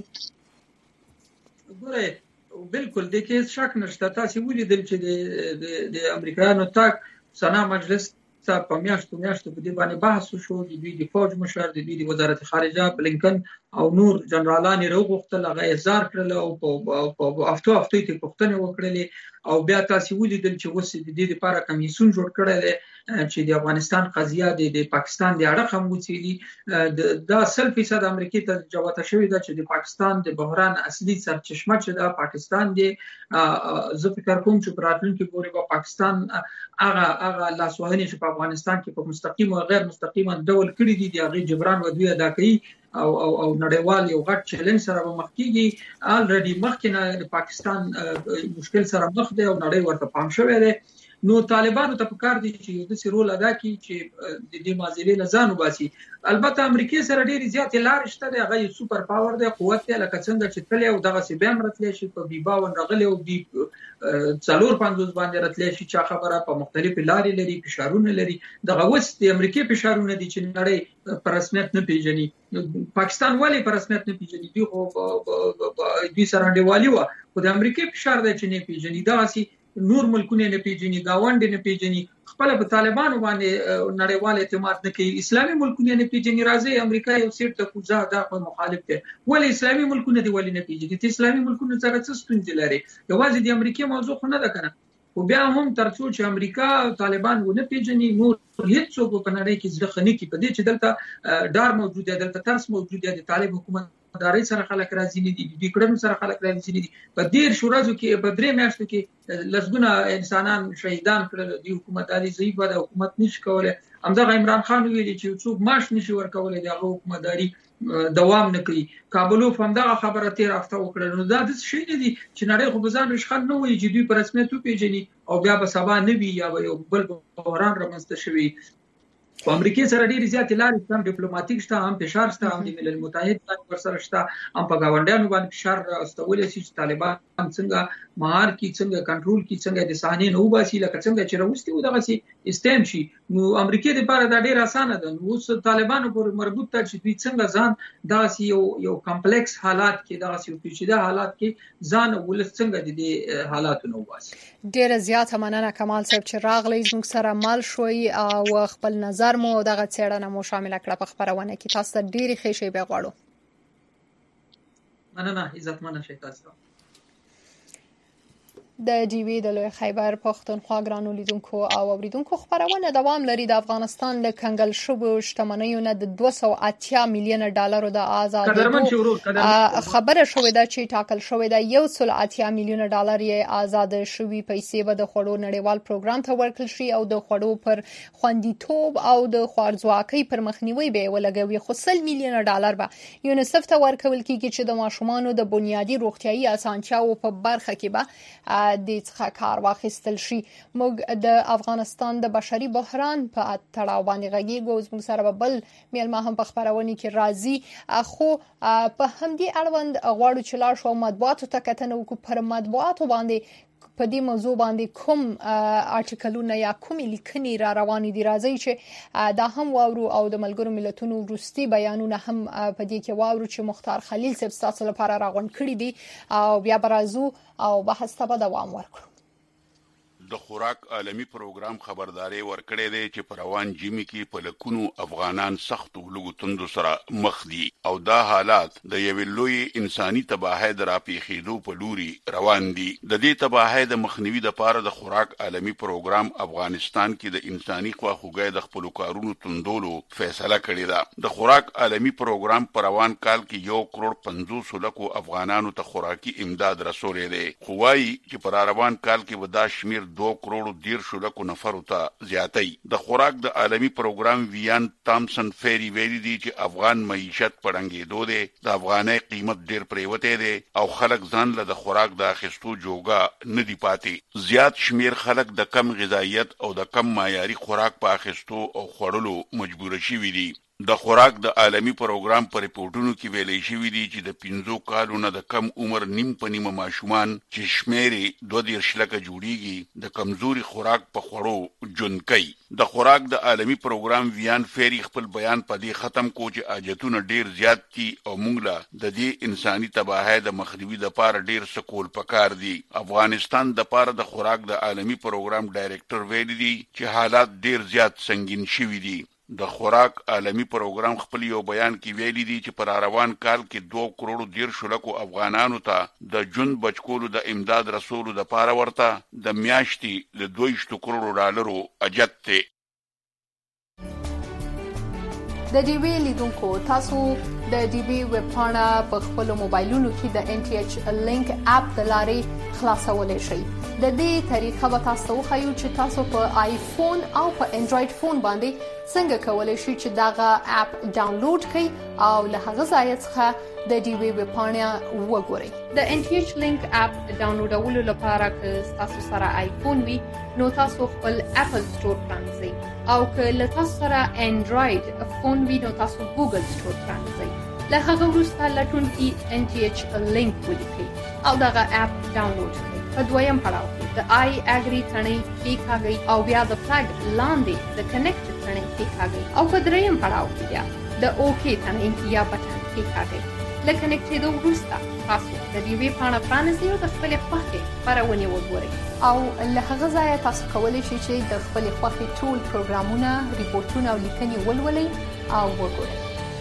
ګوره بالکل د کې شک نشته تاسو ولیدل چې د د امریکایانو تاک سنا مجلس ته په میاشتو میاشتو په دې باندې بحث وشو د دوی د فوج مشر د دوی د وزارت خارجه بلینکن او نور جنرالان یې راغوښتل هغه اظهار کړل او په افتو افتو ته پوښتنه وکړلې او بیا تاسو ولیدل چې اوس د دې لپاره کمیسیون جوړ کړل چې د افغانستان قضیه د پاکستان د اړه هم وڅېړي دا سل فیصد امریکای ته جوته شوې ده چې د پاکستان د بحران اصلي سرچشمه چې دا پاکستان دی زه فکر کوم چې راتلونکي پورې به پاکستان هغه هغه لاسوهنې چې په افغانستان کې په مستقیم او غیر مستقیم ډول کړي دي د هغه جبران ودوی ادا کوي او او او نړیوال یو غټ چیلنج سره مخ کیږي الریډي مخکې د پاکستان مشکل سره مخ دی او نړۍ ورته پام شوې ده نو طالبانو ته پکار دي چې د سیرول ادا کړي چې د دې مازیلې نه ځان وباسي البته امریکای سره ډېری زیات لار شته دی هغه سوپر پاور دی قوت دی لکه څنګه چې تل یو دغه سی بیم راتلی شي په بیباون رغلی او دی څلور پنځوس باندې راتلی شي چې خبره په مختلفو لارې لري، فشارونه لري. دغه اوس د امریکای فشارونه دي چې نړۍ په رسمیت نه پیژني. پاکستان ولې په رسمیت نه پیژني؟ دوی خو دوی سره انډیوالي وه، خو د امریکای فشار دی چې نه پیژني. دغسې نور ملکونه نه پیژني، ګاونډ نه پیژني، خپل په طالبانو باندې نړیوال اعتماد نه کوي، اسلامي ملکونه نه پیژني. راځي امریکا یو سیټ ته کوزه دا په مخالف دی، ولې اسلامي ملکونه دی ولې نه پیژني؟ ته اسلامي ملکونه سره څه ستونزې لري؟ یوازې د امریکا موضوع خو نه ده کنه. خو بیا هم ترڅو چې امریکا طالبان ونه پیژني نور هیڅوک په نړۍ کې زړه خني کې په دې چې دلته ډار موجود دی، دلته ترس موجود دی، د طالب حکومت داري سره خلک راځي نه دي، د کډم سره خلک راځي نه دي. په ډیر شورازو کې په درې میاشتو کې لسګونه انسانان شهیدان کړل. د حکومت داري ضعیف ده، حکومت نشي کولای. همدغه عمران خان ویلي چې څوک معاش نشي ورکولای، دغه حکومت داري دوام نه کوي. کابلوف همدغه خبره تیر هفته وکړه. نو دا د شي نه دي چې نړۍ خو بزان رشخان نه وي چې دوی په رسمیت پیژني او بیا به سبا نه وي یا یو بل بحران رامنځته شوی. په امریکا سره ډېری زیاتې لارې شته، هم ډیپلوماټیک شته، هم فشار شته، هم د ملل متحد ورسره شته، هم په ګاونډیانو باندې فشار راوستولی شي چې طالبان څنګه مهار کړي، څنګه کنټرول کړي، څنګه د صحنې نه وباسي، لکه څنګه چې راوستي وو دغسې استیم شي. نو امریکا دپاره دا ډېر اسانه ده. نو اوس طالبانو پورې مربوط ده چې دوی څنګه ځان دغسې یو یو کمپلیکس حالات کې، دغسې یو پیچیده حالات کې ځان او ولس څنګه د دې حالاتو نه وباسي. ډېره زیاته مننه کمال صاحب چې راغلی زموږ سره مل شوي او خپل نظر مو دغه څېړنه مو شامله کړه په خپرونه کې. تاسو ته ډېرې ښې شیبې غواړو. مننه، عزتمنه شئ تاسو. د ډیوی د لوی خیبر پښتونخوا ګرانو لیدونکو او اوریدونکو خبرونه دوام لري. د افغانستان له کنګل شوو شتمنیو نه د دوه سوه اتیا میلیونه ډالرو د آزادېدو خبره شوې ده چې ټاکل شوې ده یو سل اتیا میلیونه ډالر یې آزاد شوي پیسې به د خوړو نړیوال پروګرام ته ورکړل شي او د خوړو پر خوندیتوب او د خوارځواکۍ پر مخنیوي به ولګوي. خو سل میلیونه ډالر به یونیسف ته ورکول کیږي چې د ماشومانو د بنیادي روغتیايي اسانتیاو په برخه کې به د څخه کار واخیستل شي. موږ د افغانستان د بشري بحران په تړاو باندې غږیږو. زموږ سره بل میلمه هم په خبرونه کې راځي، خو په همدې اړوند غواړو چې لاړ شو مطبوعاتو ته کتنه وکړو. پر مطبوعاتو باندې په دې موضوع باندې کوم آرټیکلونه یا کوم لیکنې را روانې دي، راځي چې دا هم واورو او د ملګرو ملتونو وروستي بیانونه هم په دې کې واورو چې مختار خلیل صاحب تاسو لپاره راغونډ کړي دي او بیا برازو او بحث ته به دوام ورکړو. د خوراک عالمی پروګرام خبرداري ورکړې ده چې په روان جمی کې په لکونو افغانان سخت ولګو توندو سره مخ دي او دا حالات د یوې لوی انساني تباہی د راپېښېدو په لوري روان دي. د دې تباہی د مخنیوي لپاره د خوراک عالمی پروګرام افغانستان کې د انساني خواخوږۍ د خپل کارونو توندولو فیصله کړې ده. د خوراک عالمی پروګرام په روان کال کې یو کروڑ پنځوس لکو افغانانو ته خوراکي امداد رسولې ده. خو وايي چې په روان کال کې ودا شمیر دو کروڑ دیر شلکو نفرو ته زیاتی. د خوراک د عالمی پروګرام ویان تامسن فیری ویلی دی چې افغان معیشت پړنګېدو دی، د افغانۍ قیمت ډیر پریوته دی او خلک ځان له د خوراک د اخیستو جوګه نه دی پاتې. زیات شمیر خلک د کم غذایت او د کم معیاري خوراک په اخیستو او خوړلو مجبور شوي دي. د خوراک د عالمی پروګرام پر ریپورتونو کې ویلې شوې دي چې د پنځو کالو نه د کم عمر نیم په نیمه ماشومان چې شمیرې دوه دېرش لکه جوړیږي د کمزوري خوراک په خوړو ژوند کوي. د خوراک د عالمی پروګرام ویان فیری خپل بیان په دې ختم کو چې حاجتونه ډیر زیات دي او موږ له د دې انساني تباہی د مخنیوي لپاره ډیر سکول پکار دي. افغانستان د لپاره د خوراک د عالمی پروګرام ډایریکټر ویلي دي چې حالات ډیر زیات سنگین شوي دي. د خوراک عالمی پروګرام خپل یو بیان کې ویلي دي چې پر روان کال کې دوه کروڑ دیر شلکو افغانانو ته د ژوند بچکولو د امداد رسولو د پاره ورته د میاشتې له دوه کروڑ ډالرو اجت ته. د ډي وی لیدونکو تاسو د ډي وی ویب پاڼه په خپل موبایلونو کې د ان ټي ایچ لینک اپ د لارې خلاصولای شئ. د دې طریقه به تاسو وښیو چې تاسو په آیفون او په انډراید فون باندې څنګه کولای شئ چې دغه اپ ډاونلوډ کړئ او له هغه ځای څخه د ډي وی ویب پاڼه وګورئ. د ان ټي ایچ لینک اپ ډاونلوډولو لپاره که تاسو سره آیفون وي نو تاسو خپل اپل سٹور پرانځئ او که له تاسو سره انډراید فون وي نو تاسو ګوګل سٹور پرانځئ. له هغه وروسته لټون کې ان ټي ایچ لینک ولیکئ او دغه اپ ډاونلوډ کړئ. په دویم پړاو کې د آی اګری تڼۍ کېکاږئ او بیا د فلګ لاندې د کنیکټ تڼۍ کېکاږئ او په دریم پړاو کې بیا د اوکې تڼۍ یا بټن کېکاږئ. له کنیکټېدو وروسته تاسو د ډیوې پاڼه پرانیزئ او د خپلې خوښې خپرونې وګورئ او له هغه ځایه تاسو کولی شئ چې د خپلې خوښې ټول پروګرامونه، ریپورټونه او لیکنې ولولئ او وګورئ.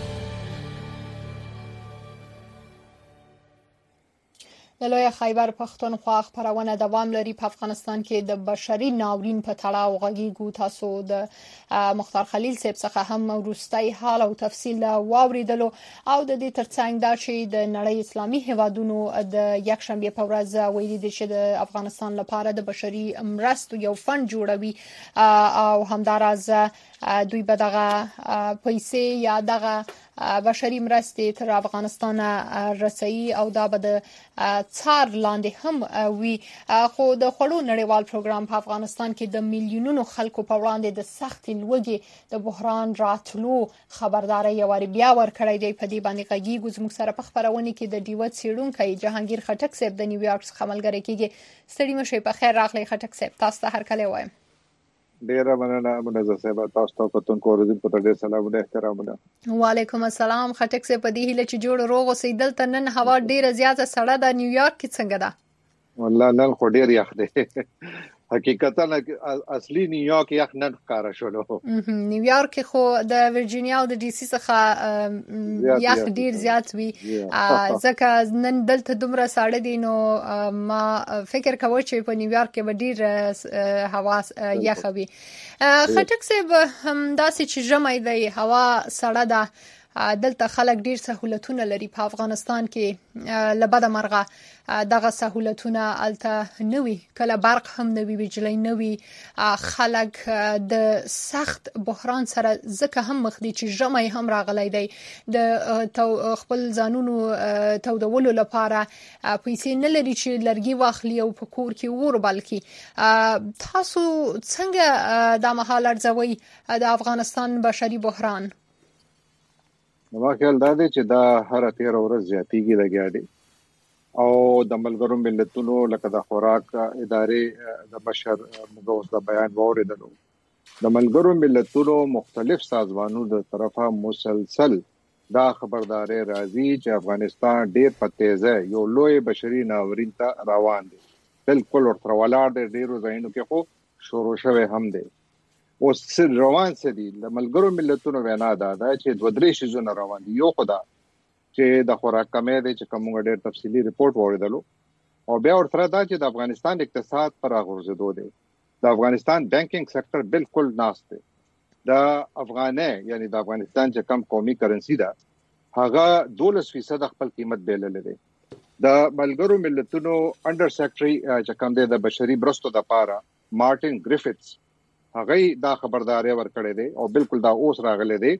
د لوی خیبر پښتونخوا خبرونه دوام لري. په افغانستان کې د بشري ناورین په تړاو غږیږو. تاسو د مختار خلیل صاحب څخه هم وروستي حال او تفصیل واوریدلو او د دې ترڅنګ دا چې د نړۍ اسلامي هیوادونو د یکشنبه په ورځ ویلي دي چې د افغانستان لپاره د بشري مرستو یو فند جوړوي او همداراز دوی به دغه پیسې یا دغه بشري مرستې تر افغانستان رسي او دا به د څار لاندې هم وي. خو د خړو نړیوال پروګرام په افغانستان کې د میلیونونو خلکو په وړاندې د سخت لوږې د بحران راتلو خبرداري یواري بیا ورکړی دی. په دې باندې غږیږو. زموږ سره په خبرونه کې د ډیوت سیړونکو جهانگیر خټک صاحب د نیویارک څخه ملګری کیږي. ستړي مشه په خیر راغلی خټک صاحب. تاسو ته هر کله وایم. ډیره مننه منزه صاحب. تاسو ته کوم کورزین په ډېر سلامونه احترامونه. وعلیکم السلام خټک صاحب. په دې هیله چې جوړ روغ اوسئ. دلته نن هوا ډیره زیاته سړه ده. نیویارک کې څنګه ده؟ والله نن خو ډیر یخ دی. حقیقتا اصلي نیویارک یخ نن ښکارا شولو. نیویارک خو د ورجینیا او د ډي سي څخه یخ ډیر زیات وي. ځکه نن دلته دومره ساړه دي نو ما فکر کوم چې په نیویارک کې به ډیر هوا یخ وي. خټک صاحب هم داسې چې ژمی دی، هوا سړه ده، دلته خلک ډیر سہولتونه لري. په افغانستان کې لبد مرغه دغه سہولتونه الته نوي، کله برق هم نوي، بجلی نوي. خلک د سخت بحران سره ځکه هم مخ دي چې ژمی هم راغلی دی. د خپل ځانونو تودولو لپاره پیسې نه لري چې لرګي واخلي او په کور کې اور بل کړي. تاسو څنګه دا مهال ارزوي د افغانستان بشري بحران؟ نو خیال دا دی چې دا هر تیر ورځ زیاتیږي لګیا دي او د ملګرو ملتونو لکه د خوراک ادارې د بشر موږ د بیان واوریدلو. د ملګرو ملتونو مختلف سازمانونو د طرفه مسلسل دا خبرداري راځي چې افغانستان ډیر په تیزه یو لوی بشري ناورین ته روان دي. بالکل ورته ولاړ دی. ډیرو ځایونو کې خو شروع شوی هم دی. اوس روان سي دي. د ملګرو ملتونو وینا دا ده چې دوه درې شیزونه روان دي. یو خدا چې د خوراک کمې دي چې کومه ډېر تفصیلی ریپورت وریدلو او بیا ورته دا چې د افغانستان اقتصاد پر غورځېدو دی. د افغانستان بانکینګ سېکټر بالکل ناست دی. د افغانې یعنی د افغانستان چې کم قومي کرنسي ده هغه دولس فیصد خپل قیمت بیلل دي. د ملګرو ملتونو انډر سېکرټري چې کوم دی د بشري برستو د پاره مارټین ګریفټس هغه دا خبرداري ورکړې دي او بالکل دا اوس راغلي دي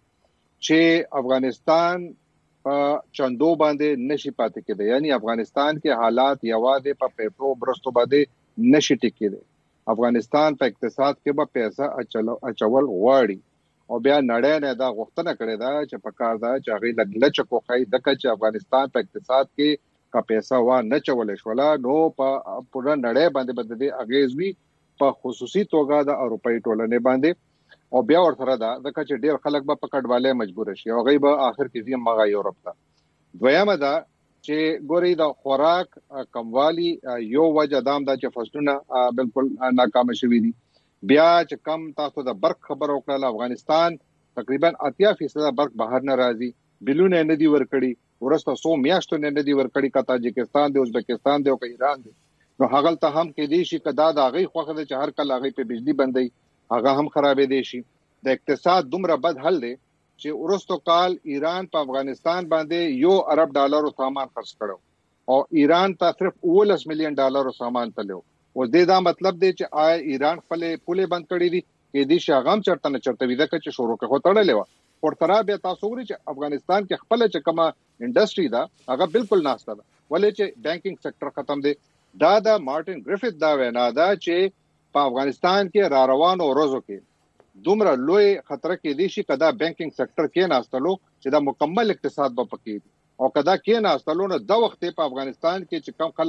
چې افغانستان په چندو باندې نشي پاتې کېدی. یعنی افغانستان کې حالات یوازې په پیپرو برستو باندې نشي ټیکېدي. افغانستان په اقتصاد کې به پیسې اچول غواړي او بیا نړۍ نه دا غوښتنه کړې ده چې په کار ده چې هغه لګلچ کوخی د کچ افغانستان په اقتصاد کې کا پیسې وا نه چولې شولا نو په پوره نړۍ باندې باندې اغیزوي په خصوصي توګه د اروپאי ټولنې باندې او بیا ورته دا د کچ ډیر خلک به پکړواله مجبور شي او غي به اخر کې زم مغا یورپ ته. دویمه دا چې ګوري د خوراک کموالی یو وجه دام دا چې فصلونه بالکل ناکام شوي دي. بیا چې کم تاسو د برق خبر وکړه افغانستان تقریبا اتیا فیصد برق بهر نه راځي. بلونه نه دی ورکړي ورسته سو میاشتو نه دی ورکړي کا تاجکستان دی ازبکستان دی او ایران دی. نو هغه ته هم کې دي شي کدا د هغه خوخه د هر کله هغه په بجلی بندي هغه هم خرابې دي شي. د اقتصاد دومره بد حل دی چې ورستو کال ایران په افغانستان باندې یو ارب ډالر سامان خرڅ کړو او ایران ته صرف اوولس میلیون ډالر سامان تلو. او د دا مطلب دی چې آیا ایران خپل پوله بند کړی دي کې دي شاغام چرته نه چرته ویده چې شروع کې هو تړلې و ورترا بیا تاسو ورې چې افغانستان کې خپل چې کومه انډستری دا هغه بالکل ناشته ده. ولې چې بانکینګ سېکټر ختم دی. دا د مارټین ګریفټ دا وینا ده چې په افغانستان کې را روانو ورځو کې دومره لوی خطر کې دي چې کدا بانکینګ سېکټر کې ناستلو چې دا مکمل اقتصاد به پکې او کدا کې ناستلو نو د وخت په افغانستان کې چې کم خلک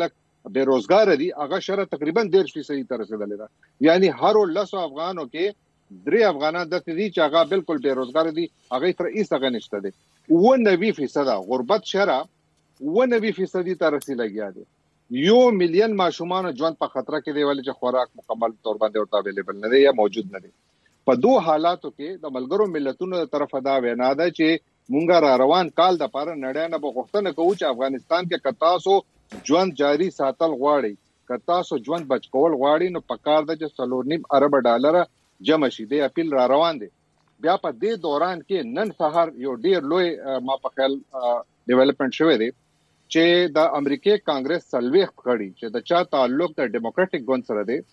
بیروزګار دي هغه شره تقریبا ډیر فیصد تر رسیدلې ده یعنی هر لسو افغانو کې درې افغانان د دې چې هغه بالکل بیروزګار دي هغه تر ایسه نشته دي و نوي فیصد غربت شره و نوي فیصد تر رسیدلګیا دي یو میلیون ماشومان ژوند په خطر کې دی ولې چې خوراک مکمل تور باندې ورته اویلیبل نه دی یا موجود نه دی په دوه حالاتو کې د ملګرو ملتونو طرف دا وینا ده چې مونږه را روان کال د پاره نړۍ نه بغوښتنه کوو چې افغانستان کې کتاسو ژوند جاری ساتل غواړي کتاسو ژوند بچ کول غواړي نو پکار د چې څلور نیم ارب ډالر جمع شي د اپیل را روان دي بیا په دې دوران کې نن سهار یو ډیر لوی ما په خیال ډیولپمنٹ شوی دی چې د امریکای کانګرس سلويخ غړي چې د چا تعلق د ډیموکراټک ګوند سره دی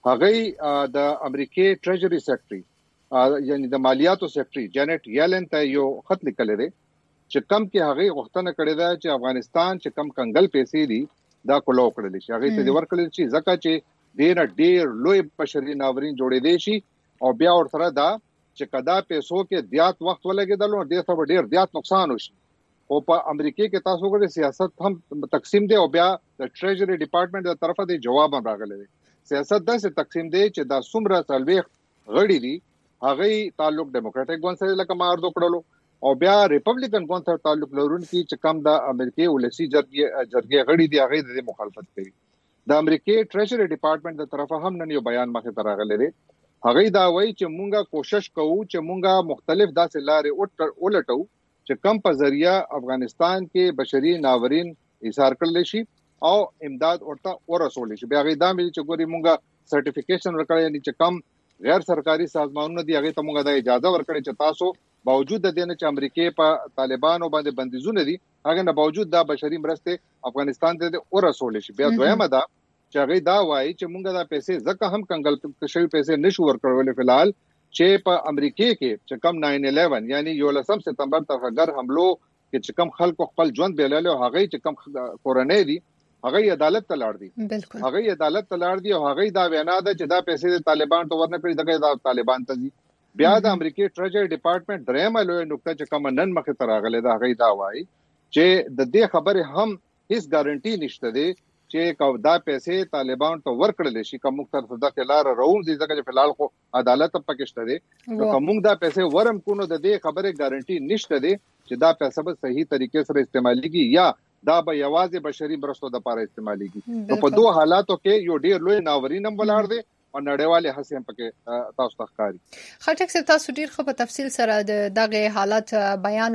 هغه د امریکای ټریجري سیکریټري یعنی د مالیاتو سیکریټري جانټ یلن ته یو خط لیکل دی چې کم کې هغه غوښتنه کړې ده چې افغانستان چې کم کنګل پیسې دي دا کولو کړل شي هغه ته ورکړل شي ځکه چې ډیر ډیر لوی بشري ناورین جوړې دي شي او بیا ورته دا چې کدا پیسو کې زیات وخت ولګیدل نو ډیر څه ډیر زیات نقصان وشي او په امریکای کې تاسو غوړي سیاست هم تقسیم دی او بیا د ټریجري ډپارټمنټ د طرفه دی جواب هم راغلی دی سیاست داسې تقسیم دی چې دا څومره سلويخ غړي دي هغه تعلق ډیموکراټک ګوند سره لکه ماردو کړلو او بیا ریپبلیکن ګوند سره تعلق لرونکي چې کم د امریکای ولسی جرګې جرګې غړي دي هغه د مخالفت کوي د امریکای ټریجري ډپارټمنټ د طرفه هم نن یو بیان مخه تر راغلی دی هغه دا وایي چې مونږه کوشش کوو چې مونږه مختلف داسې لارې ولټو چې کم په ذریعہ افغانستان کې بشري ناورین ایثار کړل شي او امداد ورته ورسول شي بیا غي دا ملي چې ګوري مونږه سرټیفیکیشن ورکړی یعنی چې کم غیر سرکاري سازمانونو دی هغه ته مونږه د اجازه ورکړي چې تاسو باوجود د دې چې امریکای په طالبانو باندې بندیزونه دي هغه نه باوجود دا بشري مرسته افغانستان ته ورسول شي بیا دویمه دا چې هغه دا وایي چې مونږه دا پیسې ځکه هم کنګل شوی پیسې نشو ورکړول فلحال چې په امریکای کې چې کم ناین الیون یعنی یو لسم سپتمبر ته غیر حملو کې چې کم خلکو خپل ژوند بیلل او هغه چې کم کورنۍ دي هغه عدالت ته لاړ دي هغه عدالت ته لاړ دي او هغه دا وینا ده چې دا پیسې د طالبان ته ورنه کړی دغه د طالبان ته دي بیا د امریکای ټریجري ډپارټمنټ درېمه لوی نقطه چې کوم نن مخه تر راغله دا هغه دا وایي چې د دې خبره هم هیڅ ګارانټي نشته دی چې کو دا پیسې طالبان ته ورکړل شي کوم تر صدقه لار روم دي ځکه چې فلحال خو عدالت پکشته دي نو کوم دا پیسې ورم کو نو د دې خبره ګارانټي نشته دی چې دا پیسې به صحیح طریقې سره استعماليږي یا دا به یوازې بشري مرستو د لپاره استعماليږي نو په دوه حالاتو کې یو ډیر لوی ناورین هم ولار دي او نړیوالې هڅې هم پکې تاسو ته ښکاري خټک صاحب تاسو ډیر خو په تفصیل سره د دغه حالت بیان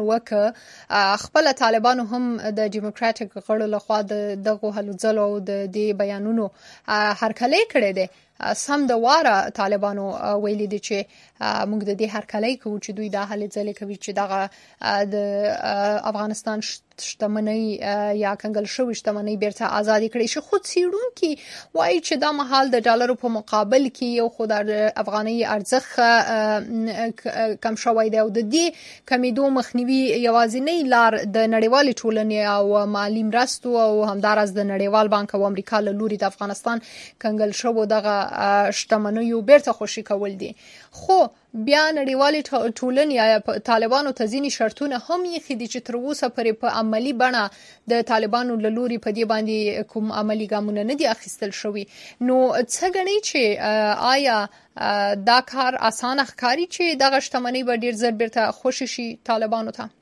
وکړ خپل طالبانو هم د ډیموکراټک غړو لخوا دغه هلو ځلو د دې بیانونو هرکلی کړی دی سم د واره طالبانو ویلي دي چې موږ د دې هرکلی کوو چې دوی د هلو ځلې کوي چې دغه د افغانستان شتمنۍ یا کنګل شوی شتمنۍ بیرته ازادي کړي شي خو څیړونکي وایي چې دا مهال د ډالرو په مقابل کې یو خو د افغاني ارزښت کم شوی دی او د دې کمیدو مخنیوي یوازینی لار د نړیوال ټولنې او مالی مرستو او همدارس د نړیوال بانک او امریکا له لوري د افغانستان کنګل شوی دغه شتمنۍ بیرته خوشي کول دي خو بیا نړیوال ټولنې یا طالبانو ته ځینی شرطونه هم یې خېدي چې تر اوسه پرې په عملی بڼه د طالبانو له لوري په دې باندې کوم عملی ګامونه نه دي اخیستل شوی نو څه غني چې آیا دا کار اسانه ښکاري چې دغه شتمنۍ به ډیر زر بیرته خوشي شي طالبانو ته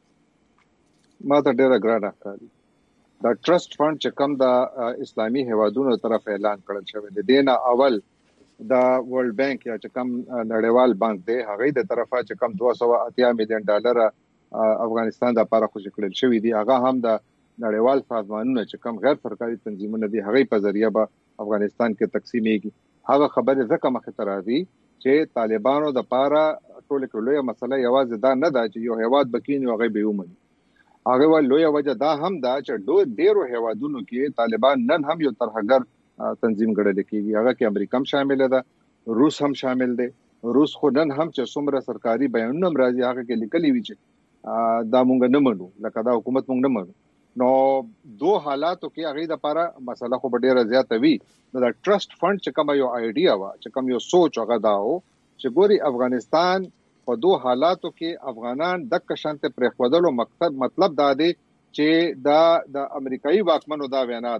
ما ته ډیره ګرانه ښکاري دا ټرست فند چې کوم د اسلامي هیوادونو طرف اعلان کړل شوی دی دینه اول دا ورلد بانک یا چې کوم نړیوال بانک دی هغه د طرفه چې کوم دوه سوه اتیا میلیون ډالر افغانستان د لپاره خوشی کړل شوی دی هغه هم د نړیوال سازمانونو چې کوم غیر سرکاري تنظیمونه دي هغه په ذریعہ به افغانستان کې تقسیمېږي هغه خبره ځکه مخه تر راځي چې طالبانو د لپاره ټول کلوې مسله یوازې دا نه ده چې یو هیواد بکین او هغه به ومني هغه ول لوی وجه دا هم دا چې ډیرو هیوادونو کې طالبان نن هم یو ترهګر تنظیم ګڼل کېږي هغه کې امریکا هم شامل ده روس هم شامل دي روس خو نن هم چې څومره سرکاري بیانونه راځي هغه کې لیکلي وي چې دا مونږ نه منو لکه دا حکومت مونږ نه منو نو دوه حالاتو کې هغه د لپاره مسله خو ډیره زیاته وي نو دا ټرست فند چې کوم یو آیډیا وا چې کوم یو سوچ هغه دا و چې ګوري افغانستان په دوه حالاتو کې افغانان د کشانته پرې خودلو مقصد مطلب دا دی چې دا د امریکایي واکمنو دا وینا ده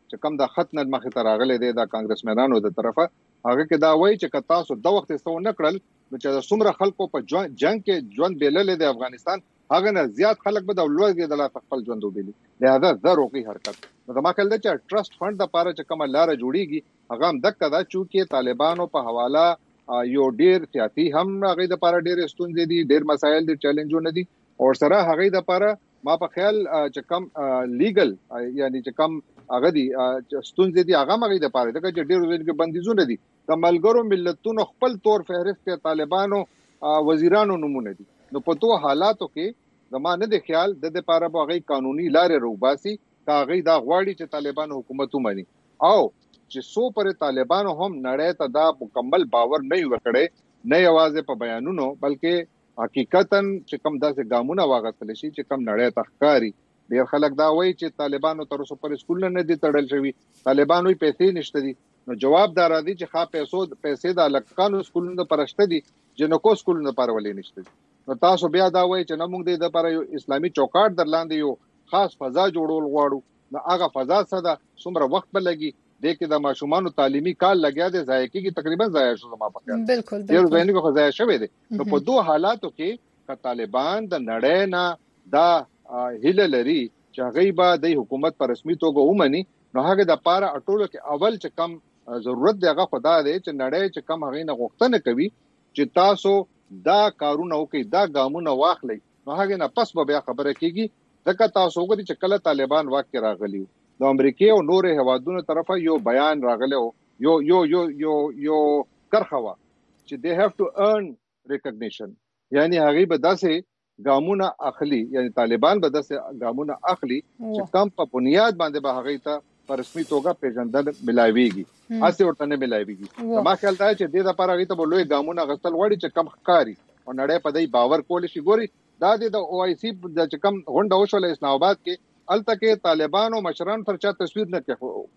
چې کم د خط نه مخه تر راغله دی د کانګرسمنانو د طرفه هغه کې دا وایي چې تاسو د وخت څو نه کړل چې څومره خلکو په جنگ کې ژوند بیلل د افغانستان هغه نه زیات خلک به د لوړ د خپل ژوند وبېلي لہذا ضروري حرکت نو ما کله چې ټرست فند د پاره چې کوم لار جوړیږي هغه هم دک دا چې طالبانو په حواله یو ډیر سیاسي هم هغه د پاره ډیر ستونزې دي ډیر مسایل دي چیلنجونه دي او سره هغه د پاره ما په خیال چې کم لیګل یعنی چې کم هغه دي ستونزې دي هغه هغه د پاره دغه چې ډیر ځینې بندیزونه دي د ملګرو ملتونو خپل تور فهرست طالبانو وزیرانو نمونه دي نو په دوه حالاتو کې زمانه د خیال د د پاره به قانوني لارې روباسي کاغی دا غواړي چې طالبانو حکومت ومني او چې سو پر طالبانو هم نړۍ ته دا مکمل باور نه وکړي نه یوازې په بیانونو بلکې حقیقتا چې کم داسې ګامونه واغستل شي چې کم نړۍ ته ښکاری ډیر خلک دا وایي چې طالبانو تر اوسه پر سکول نه دي تړل شوی طالبانو پیسې نشته دي نو جواب دار دي چې ښه پیسو پیسې د لکانو سکولونو پرشته دي جنکو سکولونو پر ولې نشته نو تاسو بیا دا وایي چې نمونږ د لپاره یو اسلامي چوکاټ درلاندې یو خاص فضا جوړول غواړو نو هغه فضا سره څومره وخت به لګي د کې د ماشومان تعلیمي کال لګیا دی ځای کېږي تقریبا ځای شو زما په خیال بالکل ډیر ځای نه ځای شوی دی نو په دوه حالاتو کې ک طالبان د نړۍ نه دا هله لري چې هغه به د حکومت پر رسمي توګه ومني نو هغه د پاره اټولو کې اول چې کم ضرورت دی هغه خدا دی چې نړۍ چې کم هغه نه غوښتنه کوي چې تاسو دا کارونه وکي دا ګامونه واخلي نو هغه نه پس به بیا خبره کیږي ځکه تاسو وګورئ چې کله طالبان واکه راغلي د امریکای او نور هوادونو طرفه یو بیان راغلی یو یو یو یو یو کرخوا چې they have to earn recognition یعنی هغه به داسې ګامونه اخلي یعنی طالبان به داسې ګامونه اخلي چې کم په بنیاد باندې به هغه ته په رسمي توګه پیژندل ملایويږي اسه ورته نه ملایويږي ما خیال دا چې د لپاره هغه ته لوی ګامونه غستل وړي چې کم ښکاری او نړۍ په دې باور کول شي ګوري دا د او آی سی د کم غونډه وشول اسلام آباد کې الته کې طالبانو مشران پر چا تصویر نه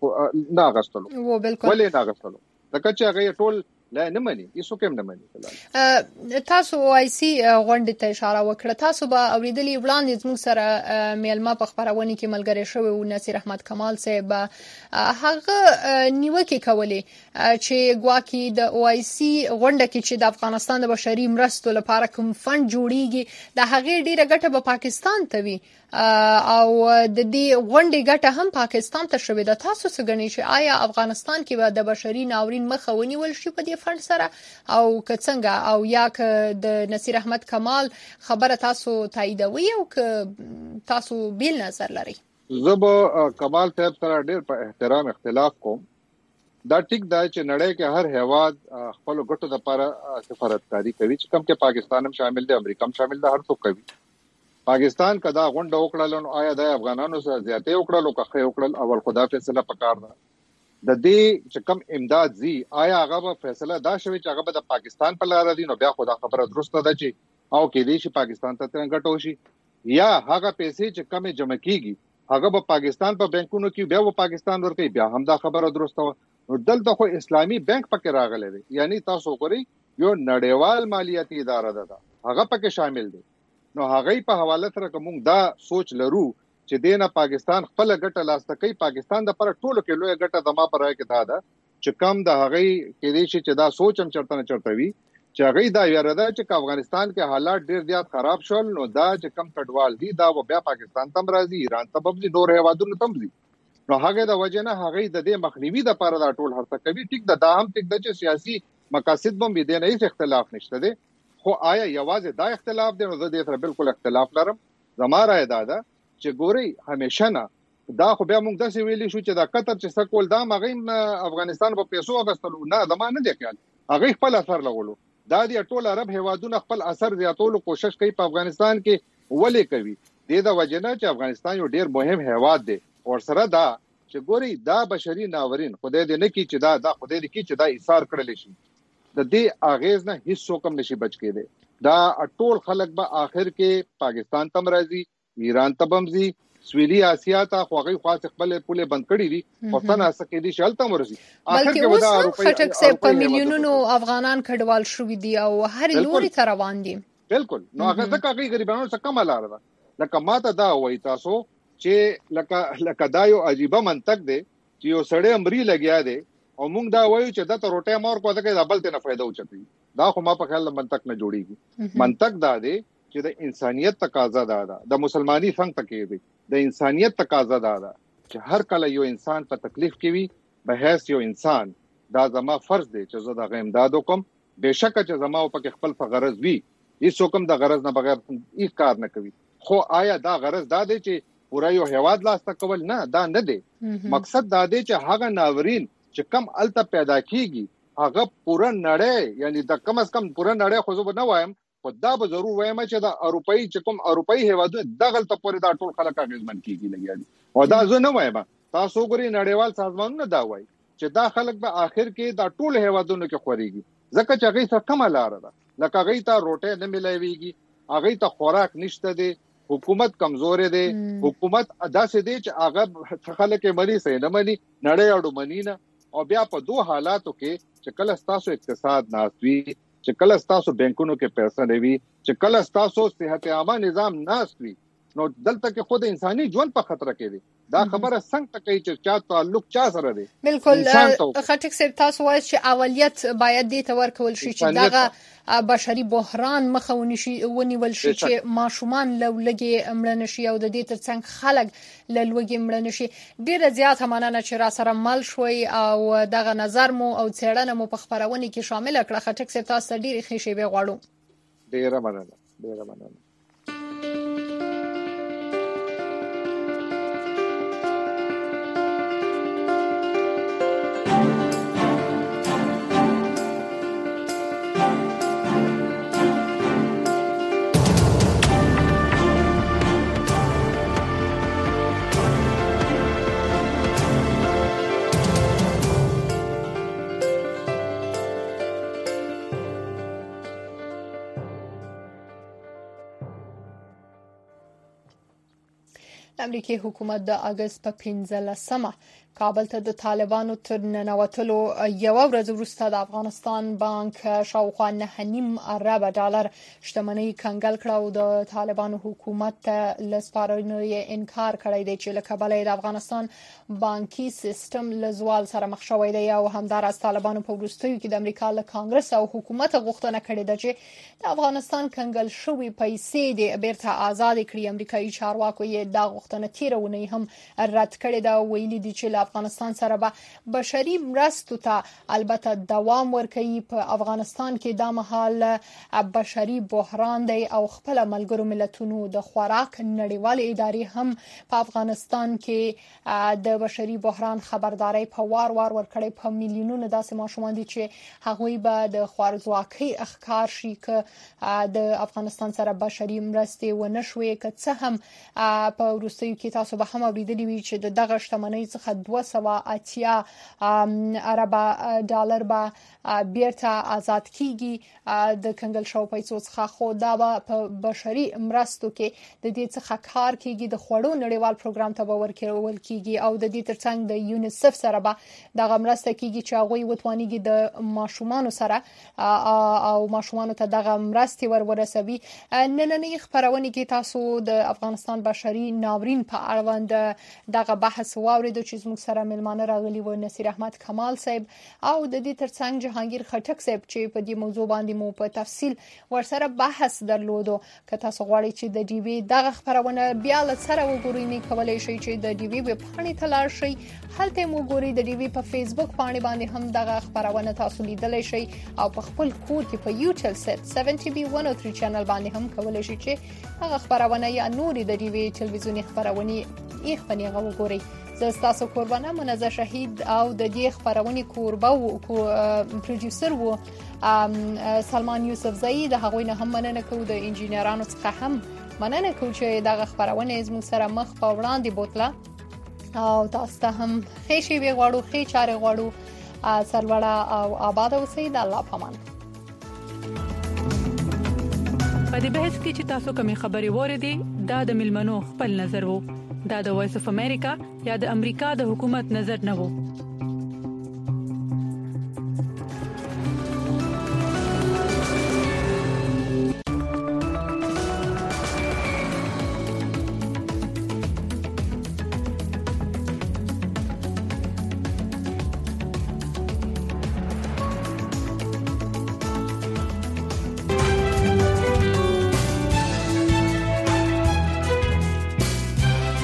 کې نه غستلو و بالکل ولې نه غستلو دا چې هغه ټول لا نه مني هیڅ کوم نه مني تاسو او آی سی غونډه ته اشاره وکړه تاسو به اوریدلی وړاندې زموږ سره میلمه په خبرونه کې ملګری شوی او نصیر احمد کمال صاحب هغه نیوکه کولی چې ګواکي د او آی سی غونډه کې چې د افغانستان د بشري مرستو لپاره کوم فند جوړیږي د هغه ډیره ګټه په پاکستان ته وي او د دې غونډې ګټه هم پاکستان ته شوې ده تاسو څه غنئ چې آیا افغانستان کې به د بشري ناورین مخه ونیول شي په دې فند سره او که څنګه او یا که د نصیر احمد کمال خبره تاسو تاییدوي او که تاسو بیل نظر لري زب کمال صاحب سره ډېر په احترام اختلاف کوم دا ټیک دا چې نړۍ کې هر هیواد خپل ګټو لپاره سفارتکاری کوي چې کوم کې پاکستان هم شامل دی امریکا هم شامل دی هر څوک کوي پاکستان کدا غونډه وکړل نو آیا د افغانانو سره زیاتې وکړل او که وکړل اول خدا فیصله پکار ده د دې چې کم امداد زی آیا هغه په فیصله دا شوی چې هغه به د پاکستان په لار دي نو بیا خدا خبره درسته ده چې او کې دې چې پاکستان ته څنګه ټوشي یا هغه پیسې چې کم جمع کیږي هغه به پاکستان په بانکونو کې بیا و پاکستان ورکوي بیا هم دا خبره درسته نو دلته خو اسلامي بانک پکې راغلی دی یعنی تاسو ګورئ یو نړیوال مالیاتي اداره ده هغه پکې شامل دی نو هغه په حواله سره کوم دا سوچ لرو چې دینه پاکستان خپل ګټه لاسته کوي پاکستان د پر ټولو کې لوی ګټه د ما پر راي کې دا ده چې کم د هغه کې دي چې دا سوچ هم چرته نه چرته وي چې هغه دا یاره ده چې افغانستان کې حالات ډیر زیات خراب شول نو دا چې کم کډوال دي دا بیا پاکستان تم راځي ایران ته بمځي نور هیوادونو تم دي نو هغه د وجه نه هغه د دې مخنیوي د پر دا ټول هرڅه کوي ټیک د دا هم ټیک د چې سیاسي مقاصد بم دي نه هیڅ اختلاف نشته دي خو آیا یوازې دا اختلاف دی نو زه دې سره بالکل اختلاف لرم زماره ادا ده چې ګوري همیشه نه دا خو بیا موږ داسې ویلي شو چې دا قطر چې سکول دا مغه افغانستان په پیسو اغستلو نه زمانه دی خیال هغه خپل اثر لغولو دا دی ټول عرب هیوادونه خپل اثر زیاتولو کوشش کوي په افغانستان کې ولې کوي د دې وجنه چې افغانستان یو ډیر مهم هیواد دی او سره دا چې ګوري دا بشري ناورین خدای دې نه کی چې دا دا خدای دې کی چې دا ایثار کړل شي د دې اغیز نه هیڅ څوک نشي بچ کېده دا ټول خلک به آخر کې پاکستان تم راځي ایران ته بمځي سویلي اسیا ته خوغي خاص خپل پوله بند کړی دي او څنګه سکه دي شالته مرزي اخر کې ودا خټک سه په میلیونونو افغانان کډوال شوې دي او هر لوري ته روان دي بالکل نو هغه ځکه هغه غریبانو څخه کم لار ده لکه ماته دا وای تاسو چې لکه لکه دا یو عجيبه منطق دی چې یو سړی امري لګیا دی او موږ دا وایو چې دا ته روټه مور کو دغه دبل ته نه فائدہ اوچتي دا خو ما په خیال منطق نه جوړیږي منطق دا دی چې د انسانيت تقاضا دا ده د مسلمانۍ څنګه تکي دی د انسانيت تقاضا دا ده چې هر کله یو انسان په تکلیف کې وي به هیڅ یو انسان دا زما فرض دی چې زه د غیم امداد وکم بهشکه چې زما په کې خپل غرض وي هیڅ کوم د غرض نه بغیر هیڅ کار نه کوي خو آیا دا غرض دا دی چې پورا یو هواد لاسته کول نه دا نه دی مقصد دا دی چې هغه ناورین چې کم الته پیدا کیږي هغه پورا نړۍ یعنی د کم از کم پورا نړۍ خو زه نه وایم خو دا به ضرور وایم چې د اروپאי چې کوم اروپאי هوادو دغه ته پورې دا ټول خلک اغیزمن کیږي لګیږي او دا زه نه وایم تاسو ګوري نړیوال سازمانونه دا وایي چې دا خلک به اخر کې دا ټول هوادونو کې خوريږي ځکه چې هغه څه کم لار ده لکه هغه ته روټه نه ملایويږي هغه ته خوراک نشته دي حکومت کمزور دی حکومت داسې دی چې هغه خلک مری سي نه مني نړۍ اړو مني نه او بیا په دوه حالاتو کې چې کله تاسو اقتصاد ناسوي چې کله تاسو بانکونو کې پیسې نه وي چې کله تاسو صحت عامه نظام ناسوي نو دلته کې خود انساني ژوند په خطر کې دی دا خبره څنګه کوي چې چا تعلق چا سره دی بالکل خټک سر تاسو وایي چې اولیت باید دې ته ورکول شي چې دغه بشري بحران مخه ونشي ونیول شي چې ماشومان لولګي مړ نشي او د دې ترڅنګ خلک لولګي مړ نشي ډیره زیاته مننه چې را سره مل شوي او دغه نظر مو او څېړنه مو په خبرونه کې شامل کړه خټک سر تاسو ډیره ښه به غواړو ډیره مننه ډیره مننه امریکای حکومت د اگست په پنځلسمه کابل ته د طالبانو تر ننوتلو یو ورځ وروسته د افغانستان بانک شاوخوا نه نیم ارب ډالر شتمنۍ کنګل کړه او د طالبانو حکومت ته لسپارنو یې انکار کړی دی چې لکه بلې د افغانستان بانکي سیستم لزوال سره مخ شوی دی او همدار از طالبانو په وروستیو کې د امریکا له کانګرس او حکومت غوښتنه کړې ده چې د افغانستان کنګل شوی پیسې د بیرته آزاد کړي امریکایي چارواکو یې دا غوښتنه تیرونه هم رد کړې ده ویلي دي چې افغانستان سره به بشري مرستو ته البته دوام ورکوي په افغانستان کې د مهال بشري بحران دی او خپل ملګرو ملتونو د خوراک نړیوال ادارې هم په افغانستان کې د بشري بحران خبرداري په وار وار ورکړي په میلیونونو داسې ماشومان دي چې هغوی به د خوارځواکۍ اخکار شي که د افغانستان سره بشري مرستې ونه شوي که څه هم په وروستیو کې تاسو به هم اوریدلي وي چې دغه شتمنۍ څخه دوه سوه اتیا ارب ډالر به بیرته آزاد کیږي د کنګل شو پیسو څخه خو دا به په بشري مرستو کې د دې څخه کار کیږي د خوړو نړیوال پروګرام ته به ورکول کیږي او د دې ترڅنګ د یونیسف سره به دغه مرسته کیږي چې هغه وتوانیږي د ماشومان سره او ماشومان ته دغه مرستې ور ورسوي نننې خبرونه کې تاسو د افغانستان بشري ناورین په اړوند دغه بحث واورید چې زموږ سره ملمانه راغلي و نصیر احمد کمال صاحب او د دې ترڅنګ جهانگیر خټک صاحب چې په دې موضوع باندې مو په تفصیل ورسره بحث درلودو که تاسو غواړئ چې د ډي وی دغه خبرونه بیا له سره وګورئ نه کولای شئ چې د ډي وی ویب پاڼې ته لاړ شئ هلته مو ګورئ د ډي وی په فیسبوک باندې باندې هم دغه خبرونه تاسو لیدلای شئ او په خپل کور کې په یوټیوب سیټ سبعین بی مونه او درې چینل باندې هم کولای شئ چې هغه خبرونه یا نوري د ډي وی ټلویزیونی خبرونه یې خپنی غوړئ زستاسو قربانه منزه شهید او د دې خبرونه کوربه او پروډوسر وو سلمان یوسف زئی د هغوی نه هم مننه کوو د انجینرانو څخه هم مننه کوو چې دغه خبرونه زموږ سره مخ په وړاندې بوتله او تاسو ته هم ښه شی وی غواړو ښه چاره غواړو سرلوړه او آباد اوسئ د الله په امان په دې بحث کې چې تاسو کومې خبرې وریدي دا د ملمنو خپل نظر وو دا د وایس اف امریکا یا د امریکا د حکومت نظر نه وو